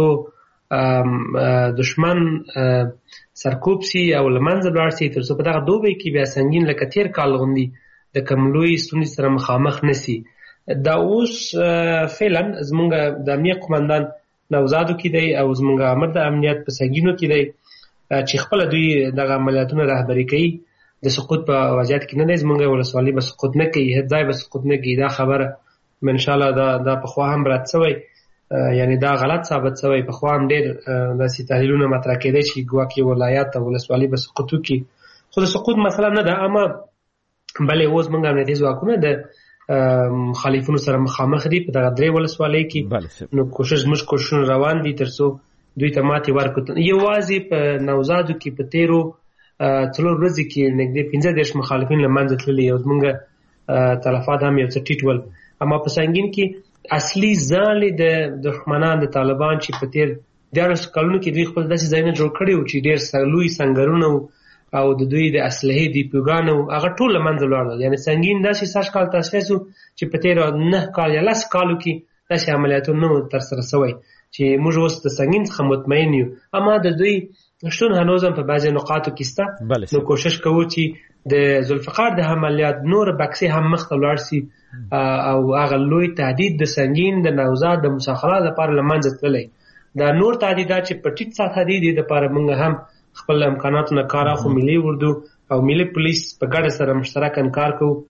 ترڅو دشمن سرکوب سي او لمنځه لاړ سي، ترڅو په دغه دوبۍ کې بیا سنگین لکه تیر کال غوندي د کملوی ستونزې سره مخامخ نسی. دا اوس فعلا زمونږ د امنیت قومندان نوزادو کې دی او زمونږ امر د امنیت په سنگینو کې دی چې خپل دوی دغه عملیاتونه رهبري کوي. د سقوط په وضعیت کې نه دی، زمونږ ولسوالۍ به سقوط نه کوي، هیڅ ځای به سقوط نه کوي. دا خبره ان شاء الله دا پخوا هم رد شوی، یعنی دا غلط ثابت شوی. پخوا هم ډېر داسې تحلیلونه مطرح کېدی چې ګواکې ولایت او ولسوالۍ به سقوط وکړي، خو د سقوط مسله نه ده. اما بلې اوس موږ امنیتي ځواکونه د مخالفینو سره مخامخ دي په دغه درې ولسوالۍ کې. نو کوششونه روان دي ترڅو دوی ته ماتې ورکړو. یوازې په نوزادو کې په تیرو څلور ورځې کې نږدې 15 مخالفین له منځه تللي او زموږ تلفات هم یو څه ټیټ ول. اما په سنگین کې اصلي ځالې د دښمنان د طالبان چې په تیر 14 کلونو کې دوی خپل داسې ځایونه جوړ کړي و چې ډېر لوی سنګرونه او د دوی د اسلحې دیپوګانو هغه ټول له منځه لاړل. یعنی سنگین داسې 60 کال تاسیس و چې په تیر 9 کال یا 10 کالو کې داسې عملیاتونه نه ترسره شوی چې موږ اوس د سنگین څخه مطمئن یو. اما د دوی شتون هنوزم په بعضي نقاطو کې سته. نو کوشش کوو چې د ذوالفقار د عملیات نور بکسي هم مخ ته لاړ سي او هغه لوی تهدید د سنگین د نوزاد د مساخره لپاره لمنځه تللی. دا نور تهدیدات چې په ټیټ سطح دي د لپاره موږ هم خپل امکاناتو نه کار اخلو. ملي اردو او ملي پولیس په ګډه سره مشترک کار کوو.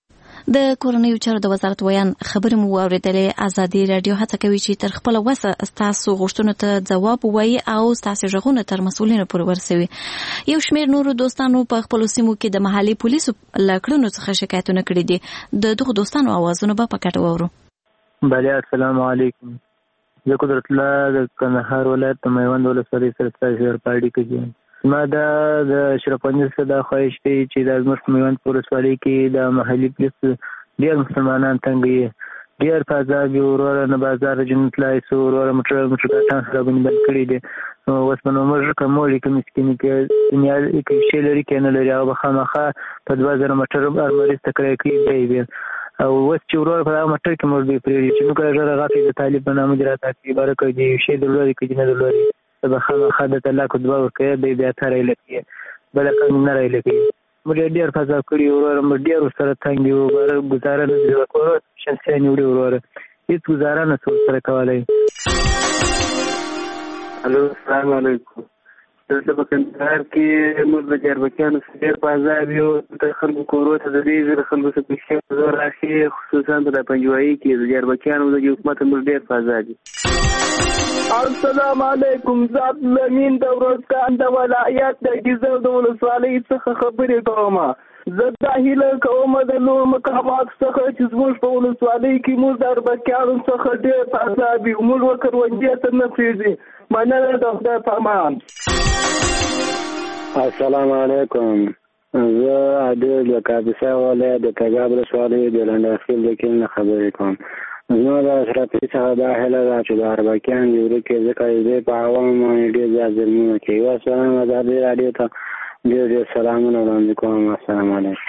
د کورنیو چارو د وزارت ویان خبرې مو واورېدلې. ازادي راډیو هڅه کوي چې تر خپل وسه ستاسو غوښتنو ته ځواب ووایي او ستاسو غږونه تر مسؤلینو پورې ورسوي. یو شمېر نورو دوستانو په خپلو سیمو کې د محلي پولیسو له کړنو څخه شکایتونه کړي دي. د دغو دوستانو اوازونه به په کټه واورو. بله السلام علیکم. زه قدرت الله د کندهار ولایت د میوند ولسوالۍ سره ستاسو سره په اړیکه کې یم. ما د اشرف غني څخه دا خواهش دی چې د زموږ په میوند ولسوالۍ کې د محلي پولیسو ډېر مسلمانان تنګوي، ډېر په عذاب یې وروره نه بازار جنت لای سو وروره موټرګاټان سره باندې بند کړي دي. اوس په نو موږ کومولي کې مسکینې کې دنیا کې شی لري کې نه لري او خامخا په 2000 موټر ارمریز تکړه کې دی او اوس چې وروره په هغه موټر کې موږ دی پرېږدي چې موږ هغه غاټې د طالب په نامه جرات اکتي باره کوي شی د لوري کې نه د لوري د خامخا د الله کو دعا وکړي د بیا ترې لکه بل کوم نه راي لکه موږ ډېر فزا کړی وروره موږ ډېر سره تنګ یو بار گزاره نه وکړو شخصي نیوړي وروره هیڅ گزاره نه سره کولای. الو السلام علیکم. دلته په کندهار کې موږ د جربکیانو ډېر په عذاب یو د خلکو کورو ته د دې د خلکو څخه پیسې زور راشي خصوصا د پنجوایي کې د جربکیانو د حکومت موږ ډېر په عذاب دي. السلام علیکم. ذات لمین د ورځکان د ولایت د ګیزر د ولسوالۍ څخه خبرې کوم. زه دا هیله کوم د نور مقامات څخه چې زموږ په ولسوالۍ کې موږ د اربکیانو څخه ډېر په عذاب یو موږ وکړونجې ته نه پرېږدي. مننه د خدای په امان. السلام علیکم. زه عادل د کاپیسا ولایت د تګاب ولسوالۍ د لنډاخیل د کلي خبرې کوم. زما د اشرفي څخه دا هیله ده چې د اربکیان د ورکې ځکه دې په عوامو باندې ډېر زیات ظلمونه کوي. والسلام ازادي راډیو ته ډېر ډېر سلامونه وړاندې کوم. السلام علیکم.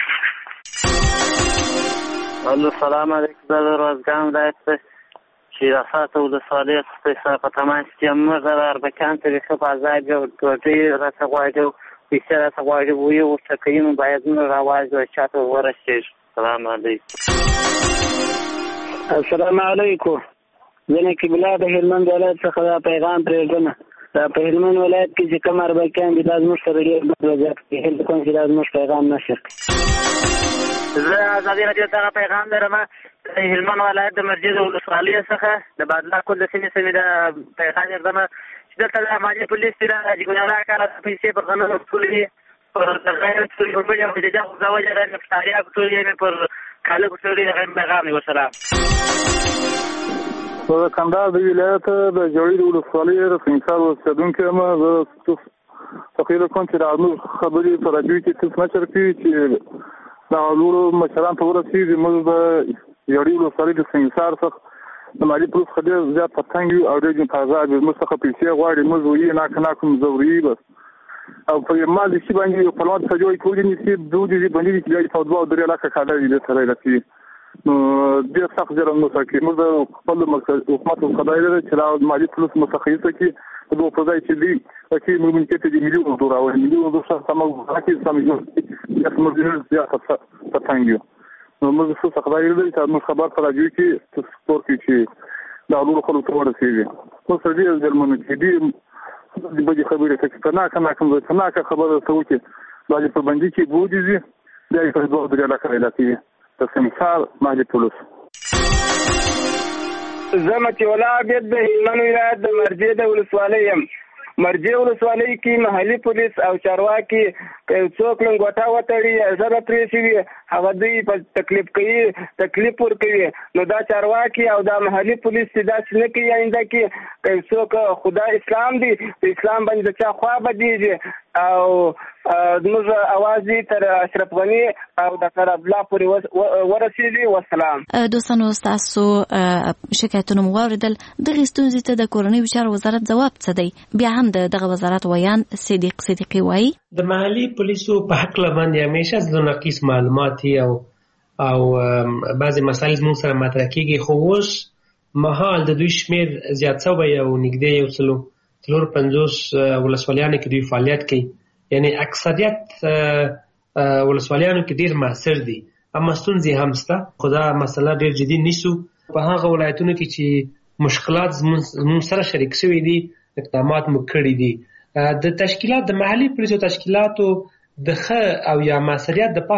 السلام علیکم. زه د روزګان ولایت چې راساته ولسوالۍ څخه په تماس کې موږ د اربکیان طریقه په عذاب یو ټوټې راته غواړو پیسې راته غواړو وي ورته کوي نو باید موږ راوازو چاته ورسېږو. السلام علیکم. السلام علیکم. زه نقیبالله د هلمند ولایت څخه دا پیغام پرېږدم. دا په هلمند ولایت کې چې کوم اربکیان دي دا زموږ سره ډېر بد وضعیت کوي. هیله کوم چې دا زموږ پیغام نشر کړي. زه ازادي راډیو ته پیغام لرم د هلمند ولایت د مسجد ولسوالۍ څخه د بادلا کول د سیمې د پیغام لرم چې دلته د مالي پولیس د ګونیا کار پیسې په غنمو ټولې پر غیر ټولې په وجه د جواب زوجه د مفتاحیا ټولې پر کاله ټولې د پیغام وسلام. د کندهار د ولایت د جوړې د ولسوالۍ د سنګسار اوسېدونکی یم. زه تقریبا کوم چې د موږ خبرې په راډیو کې تاسو نشر کوي چې دا لورو مشران ته ورسېږي. موږ د جوړې ولسوالۍ د سنګسار څخه د مالي پولیس څخه ډېر زیات په تنګ یو او ډېر په عذاب یو. موږ څخه پیسې غواړي موږ وایي ناکه مزوري بس او په ما د شي باندې یو پلوان څخه جوړې کولې نیسي دوی باندې چې په 2 لکه کاله دې سره لکه نو ډېر سخت جرم نو سکه. موږ د خپل حکومت خدای دې چې دا مالي پولیس متخصص کی د دوه په ځای چې دی چې موږ کې ته میلیون ډالر او میلیون ډالر سم راکې سم یو چې موږ زیات په تنګ نو موږ څه خدای دې چې موږ خبر پر راځي چې سپور کې چې دا ډول خلک ته ورسېږي. نو سړي د جرمني کې دی د بده خبره چې نه خبره ته وکړي دا په باندې کې بودیږي دا په 2 لکه لکه تسمسار مالي پولیس. زمت ولا عبد د هلمند ولایت د مرجې د ولسوالۍ یم. مرجې ولسوالۍ کې محلي پولیس او چارواکي څوک لنګوټه وتړي زره پرې شي هغه دوی په تکلیف ورکوي. نو دا چارواکي او دا محلي پولیس چې دا څه نه کوي آینده کې څوک خدای اسلام دی په اسلام باندې د چا خوا بدیږي او زموږ اواز دې تر اشرف غني او ډاکټر عبدالله پورې ورسېږي. والسلام. دوستانو ستاسو شکایتونه مو واورېدل. دغې ستونزې ته د کورنیو چارو وزارت ځواب څه دی؟ بیا هم دغه وزارت ویان صدیق صدیقي وایي د محلي پولیسو په حق باندې همیشه ځل ناقص معلومات او بعضی مسایل موږ سره مطرح کیږي خو اوس مهال د دوی شمیر زیات شوی او نږدې یو 350 ولسوالیانو کې دوی فعالیت کوي. یعنی اکثریت ولسوالیانو کې ډیر موثر دي اما ستونزې هم شته. خو دا مسله ډیر جدي نیسو. په هغه ولایتونو کې چې مشکلات موږ سره شریک شوي دي اقدامات مو کړي دي. د تشکیلات د محلي پولیسو تشکیلاتو د ښه او یا موثریت لپاره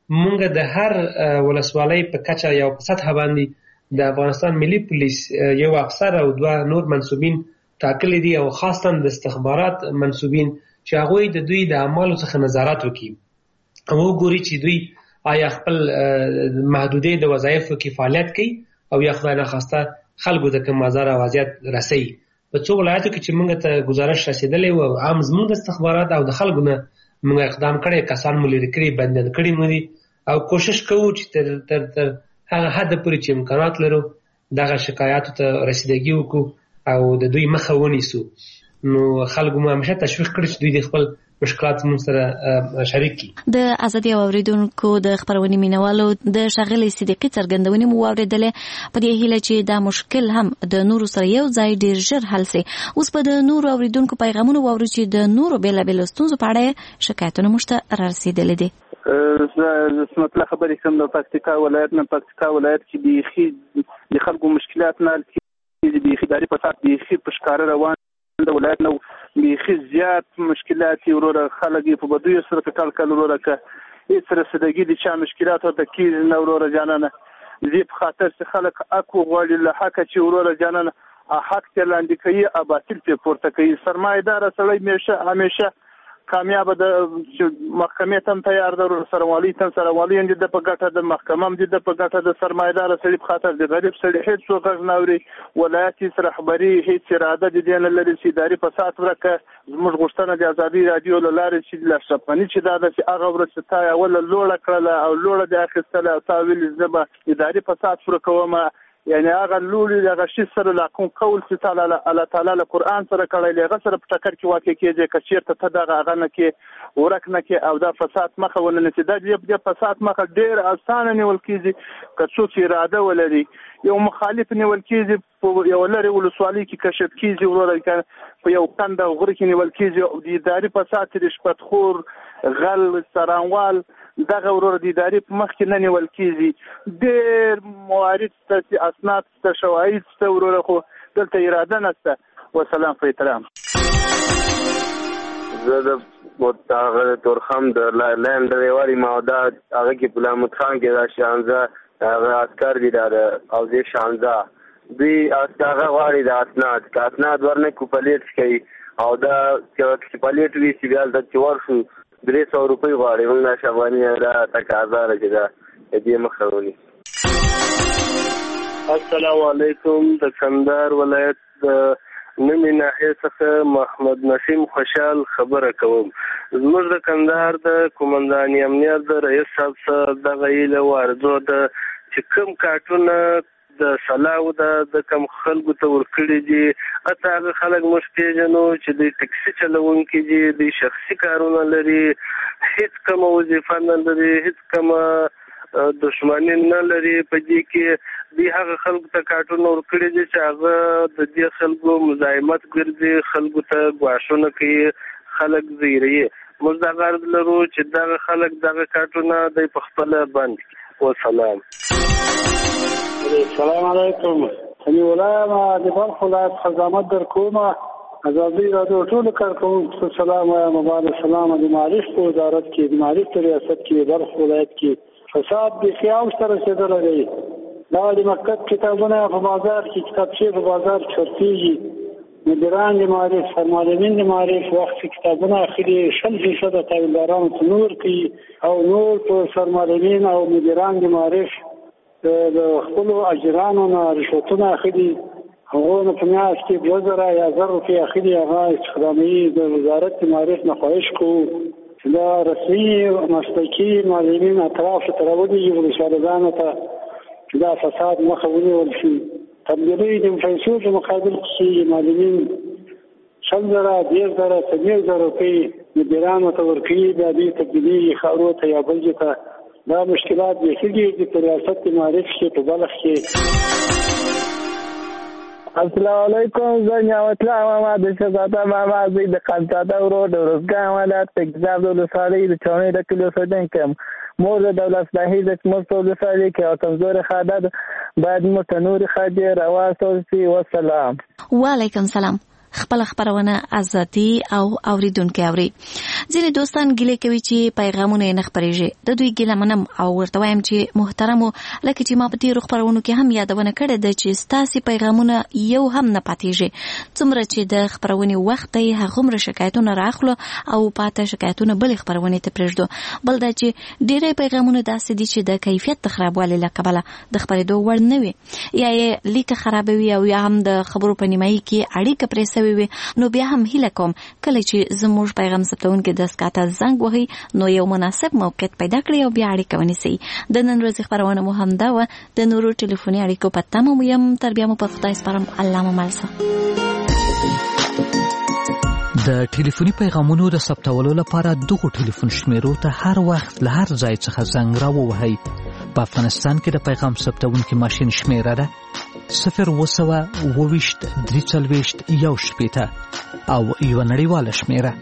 مونږ د هر ولسوالۍ په کچه یا په سطح باندې د افغانستان ملي پولیس یو افسر او 2 نور منصوبین ټاکلي دي او خاصا د استخبارات منصوبین چې هغوی د دوی د اعمالو څخه نظارت وکړي او وګوري چې دوی آیا خپل محدودې د وظایفو کې فعالیت کوي او یا خدای ناخواسته خلکو ته کوم آزار او اذیت رسوي. په څو ولایتو کې چې موږ ته گزارش رسېدلی و او عام زموږ د استخبارات او د خلکو نه موږ اقدام کړی، کسان مو لرې کړي، بندیان کړي مو دي او کوشش کوو چې تر هغه حد پورې چې امکانات لرو دغه شکایاتو ته رسیدګي وکړو او د دوی مخه ونیسو. نو خلکو مو همیشه تشویق کړي چې دوی د خپل مشکلات موږ سره شریک کړي. د ازادي اوریدونکو د خبرونې مینوالو د ښاغلي صدیقي څرګندونې مو واورېدلې په دې هیله چې دا مشکل هم د نورو سره یو ځای ډیر ژر حل شي. اوس په د نورو اوریدونکو پیغامونه واورو چې د نورو بیلابیلو ستونزو په اړه شکایتونه موږ ته رارسېدلي دي. مطلب خبرې کوم د پکتیکا ولایت نه پکتیکا ولایت کې بیخي د خلکو مشکلات نه د بیخي اداري فساد بیخي په ښکاره روان د ولایت نو بیخي زیات مشکلات وروره خلک په بدوی سره کټل وروره که هیڅ رسیدګي دي چې مشکلات ورته کیږي نه وروره جانانه دې په خاطر چې خلک اکو غواړي له حق چې وروره جانانه حق ته لاندې کوي او باطل ته پورته کوي. سرمایدار سړی همیشه کامیاب د محکمې تم تیار در سروالی تم سروالی اند د په ګټه د محکمه هم د په ګټه د سرمایدار سړي په خاطر د غریب سړي هیڅ څوک نه اوري. ولایتي رهبری هیڅ اراده د دې نه لري چې اداري فساد ورکه. زموږ غوښتنه د ازادي رادیو له لارې چې لاشپنی چې دا د هغه ورځ ته یا ول لوړه کړله او لوړه د اخیستله او تاویل زبا اداري فساد پر کومه یعنی هغه لولي هغه شي سره لا کوم قول چې تعالی الله تعالی له قران سره کړی له غسر په ټکر کې واقع کېږي کچیرته ته دغه هغه نه کې ورک نه کې او دا فساد مخه ولنه چې دا د فساد مخه ډیر اسانه نیول کېږي که څوک اراده ولري یو مخالف نیول کېږي په یو لري ولسوالۍ کې کشف کېږي وروره په یو کند غره کې نیول کېږي او د اداري فساد د شپتخور غل سرانوال دغه ورور د اداري په مخ کې نه نیول کېږي. ډېر موارد ته اسناد ته شواهد ته ورور خو دلته اراده نشته. والسلام په احترام. زه د متغیر تورخم د لاین ډریوري مودا هغه کې بلامت خان کې دا شانزه هغه عسكر دي دا او دې شانزه دوی هغه غواړي د اسناد ورنه کوپلیټ کوي او دا چې پلیټ وی سی بیا د چور شو 300 روپۍ غواړي. موږ شاباني دا تقاضا راځي دا دې مخاوني. السلام علیکم. د کندهار ولایت نمې ناحیه څخه محمد نسیم خوشحال خبره کوم. زموږ د کندهار د قومنداني امنیت د رئیس صاحب سره دغه ایله وارزو د چې کوم کارټونه د سلاو د کم خلکو ته ورکړي دي اته هغه خلک موږ پیژنو چې د ټکسي چلوونکي دي د شخصي کارونه لري هیڅ کومه وظیفه نه لري هیڅ کومه دشمنی نه لري په دې کې د هغه خلکو ته کارټونه ورکړي دي چې هغه د دې خلکو مزاحمت ګرځي خلکو ته ګواښونه کوي خلک زیری موږ دا غرض لرو چې دغه خلک دغه کارټونه د خپل بند. والسلام. السلام علیکم. خنی ولایم د بلخ ولایت خزامت در کومه ازادي رادیو ټول کارکونکو سلام وایم. بعد سلام د معرفت په وزارت کې د معرفت ریاست کې بلخ ولایت کې فساد د خیال سره رسیدلی دی. دا د مکتب کتابونه په بازار کې کتابچې په بازار کې خرڅېږي. مدیران د معرفت سرمالمین د معرفت وخت کتابونه اخلي 100% د تاویلدارانو ته نور کوي او نور په سرمالمین او مدیران د معرفت د خپل اجرانو نه رشوتونه اخلي. هغه نه په میاشت کې 2000 یا 1000 روپۍ اخلي. هغه خدمات د وزارت معرفت نه خواهش کوو دا رسمي مسلکي معلمین اطراف ته راوړي ولسوالیانو ته دا فساد مخه ونیول شي. تبدیلی د پیسو په مقابل کې معلمین 100,000 10,000 روپۍ مدیرانو ته ورکړي. دا دې تبدیلی خاورو ته یا بل ځای دا مشکلات دي چې د ریاست معرفت کې په بلخ کې. السلام علیکم. زه نعمت الله محمد د شهزاده محمد زوی د قنطاده ورو د روزګان ولایت تګزاب د ولسوالۍ د چاونۍ د کلي اوسېدونکی یم. مور د دولت صلاحي د زموږ په ولسوالۍ کې او کمزورې خاده باید موږ ته نورې خاجې راواستول شي. والسلام. وعلیکم سلام. خپل خبرونه ازادي او اوریدونکو اوري. ځینې دوستان ګیلې کوي چې پیغامونه نه خپرېږي. د دوی ګیله منم او ورته وایم چې محترمو، لکه چې ما په تیرو خبرونو کې هم یادونه کړې ده چې ستاسې پیغامونه یو هم نه پاتېږي. څومره چې د خپرونې وخت دی هغومره شکایتونه راخلو او پاته شکایتونه بلې خپرونې ته پرېږدو. بل دا چې ډېری پیغامونه داسې دي چې د کیفیت د خرابوالي له کبله د خپرېدو وړ نه وي، یا یې لیکه خرابوي او یا هم د خبرو په نیمایي کې اړیکه پرې سوې وي. نو بیا هم هیله کوم کله چې زموږ پیغام ثبتونکي دستګاه ته زنګ وهي نو یو مناسب موقعیت پیدا کړي او بیا اړیکه ونیسي. د نن ورځې خپرونه مو همدا وه. د نورو ټلیفوني اړیکو په تمه مو یم. تر بیا مو په خدای سپارم. الله مو مل شه. د ټلیفوني پیغامونو د ثبتولو لپاره دغو ټلیفون شمیرو ته هر وخت له هر ځای څخه زنګ راووهئ. په افغانستان کې د پیغام ثبتونکي ماشین شمیره ده 020 23 1 او یو نړیواله شمیره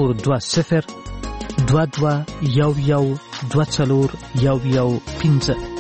00 420 22 11 24 11 15.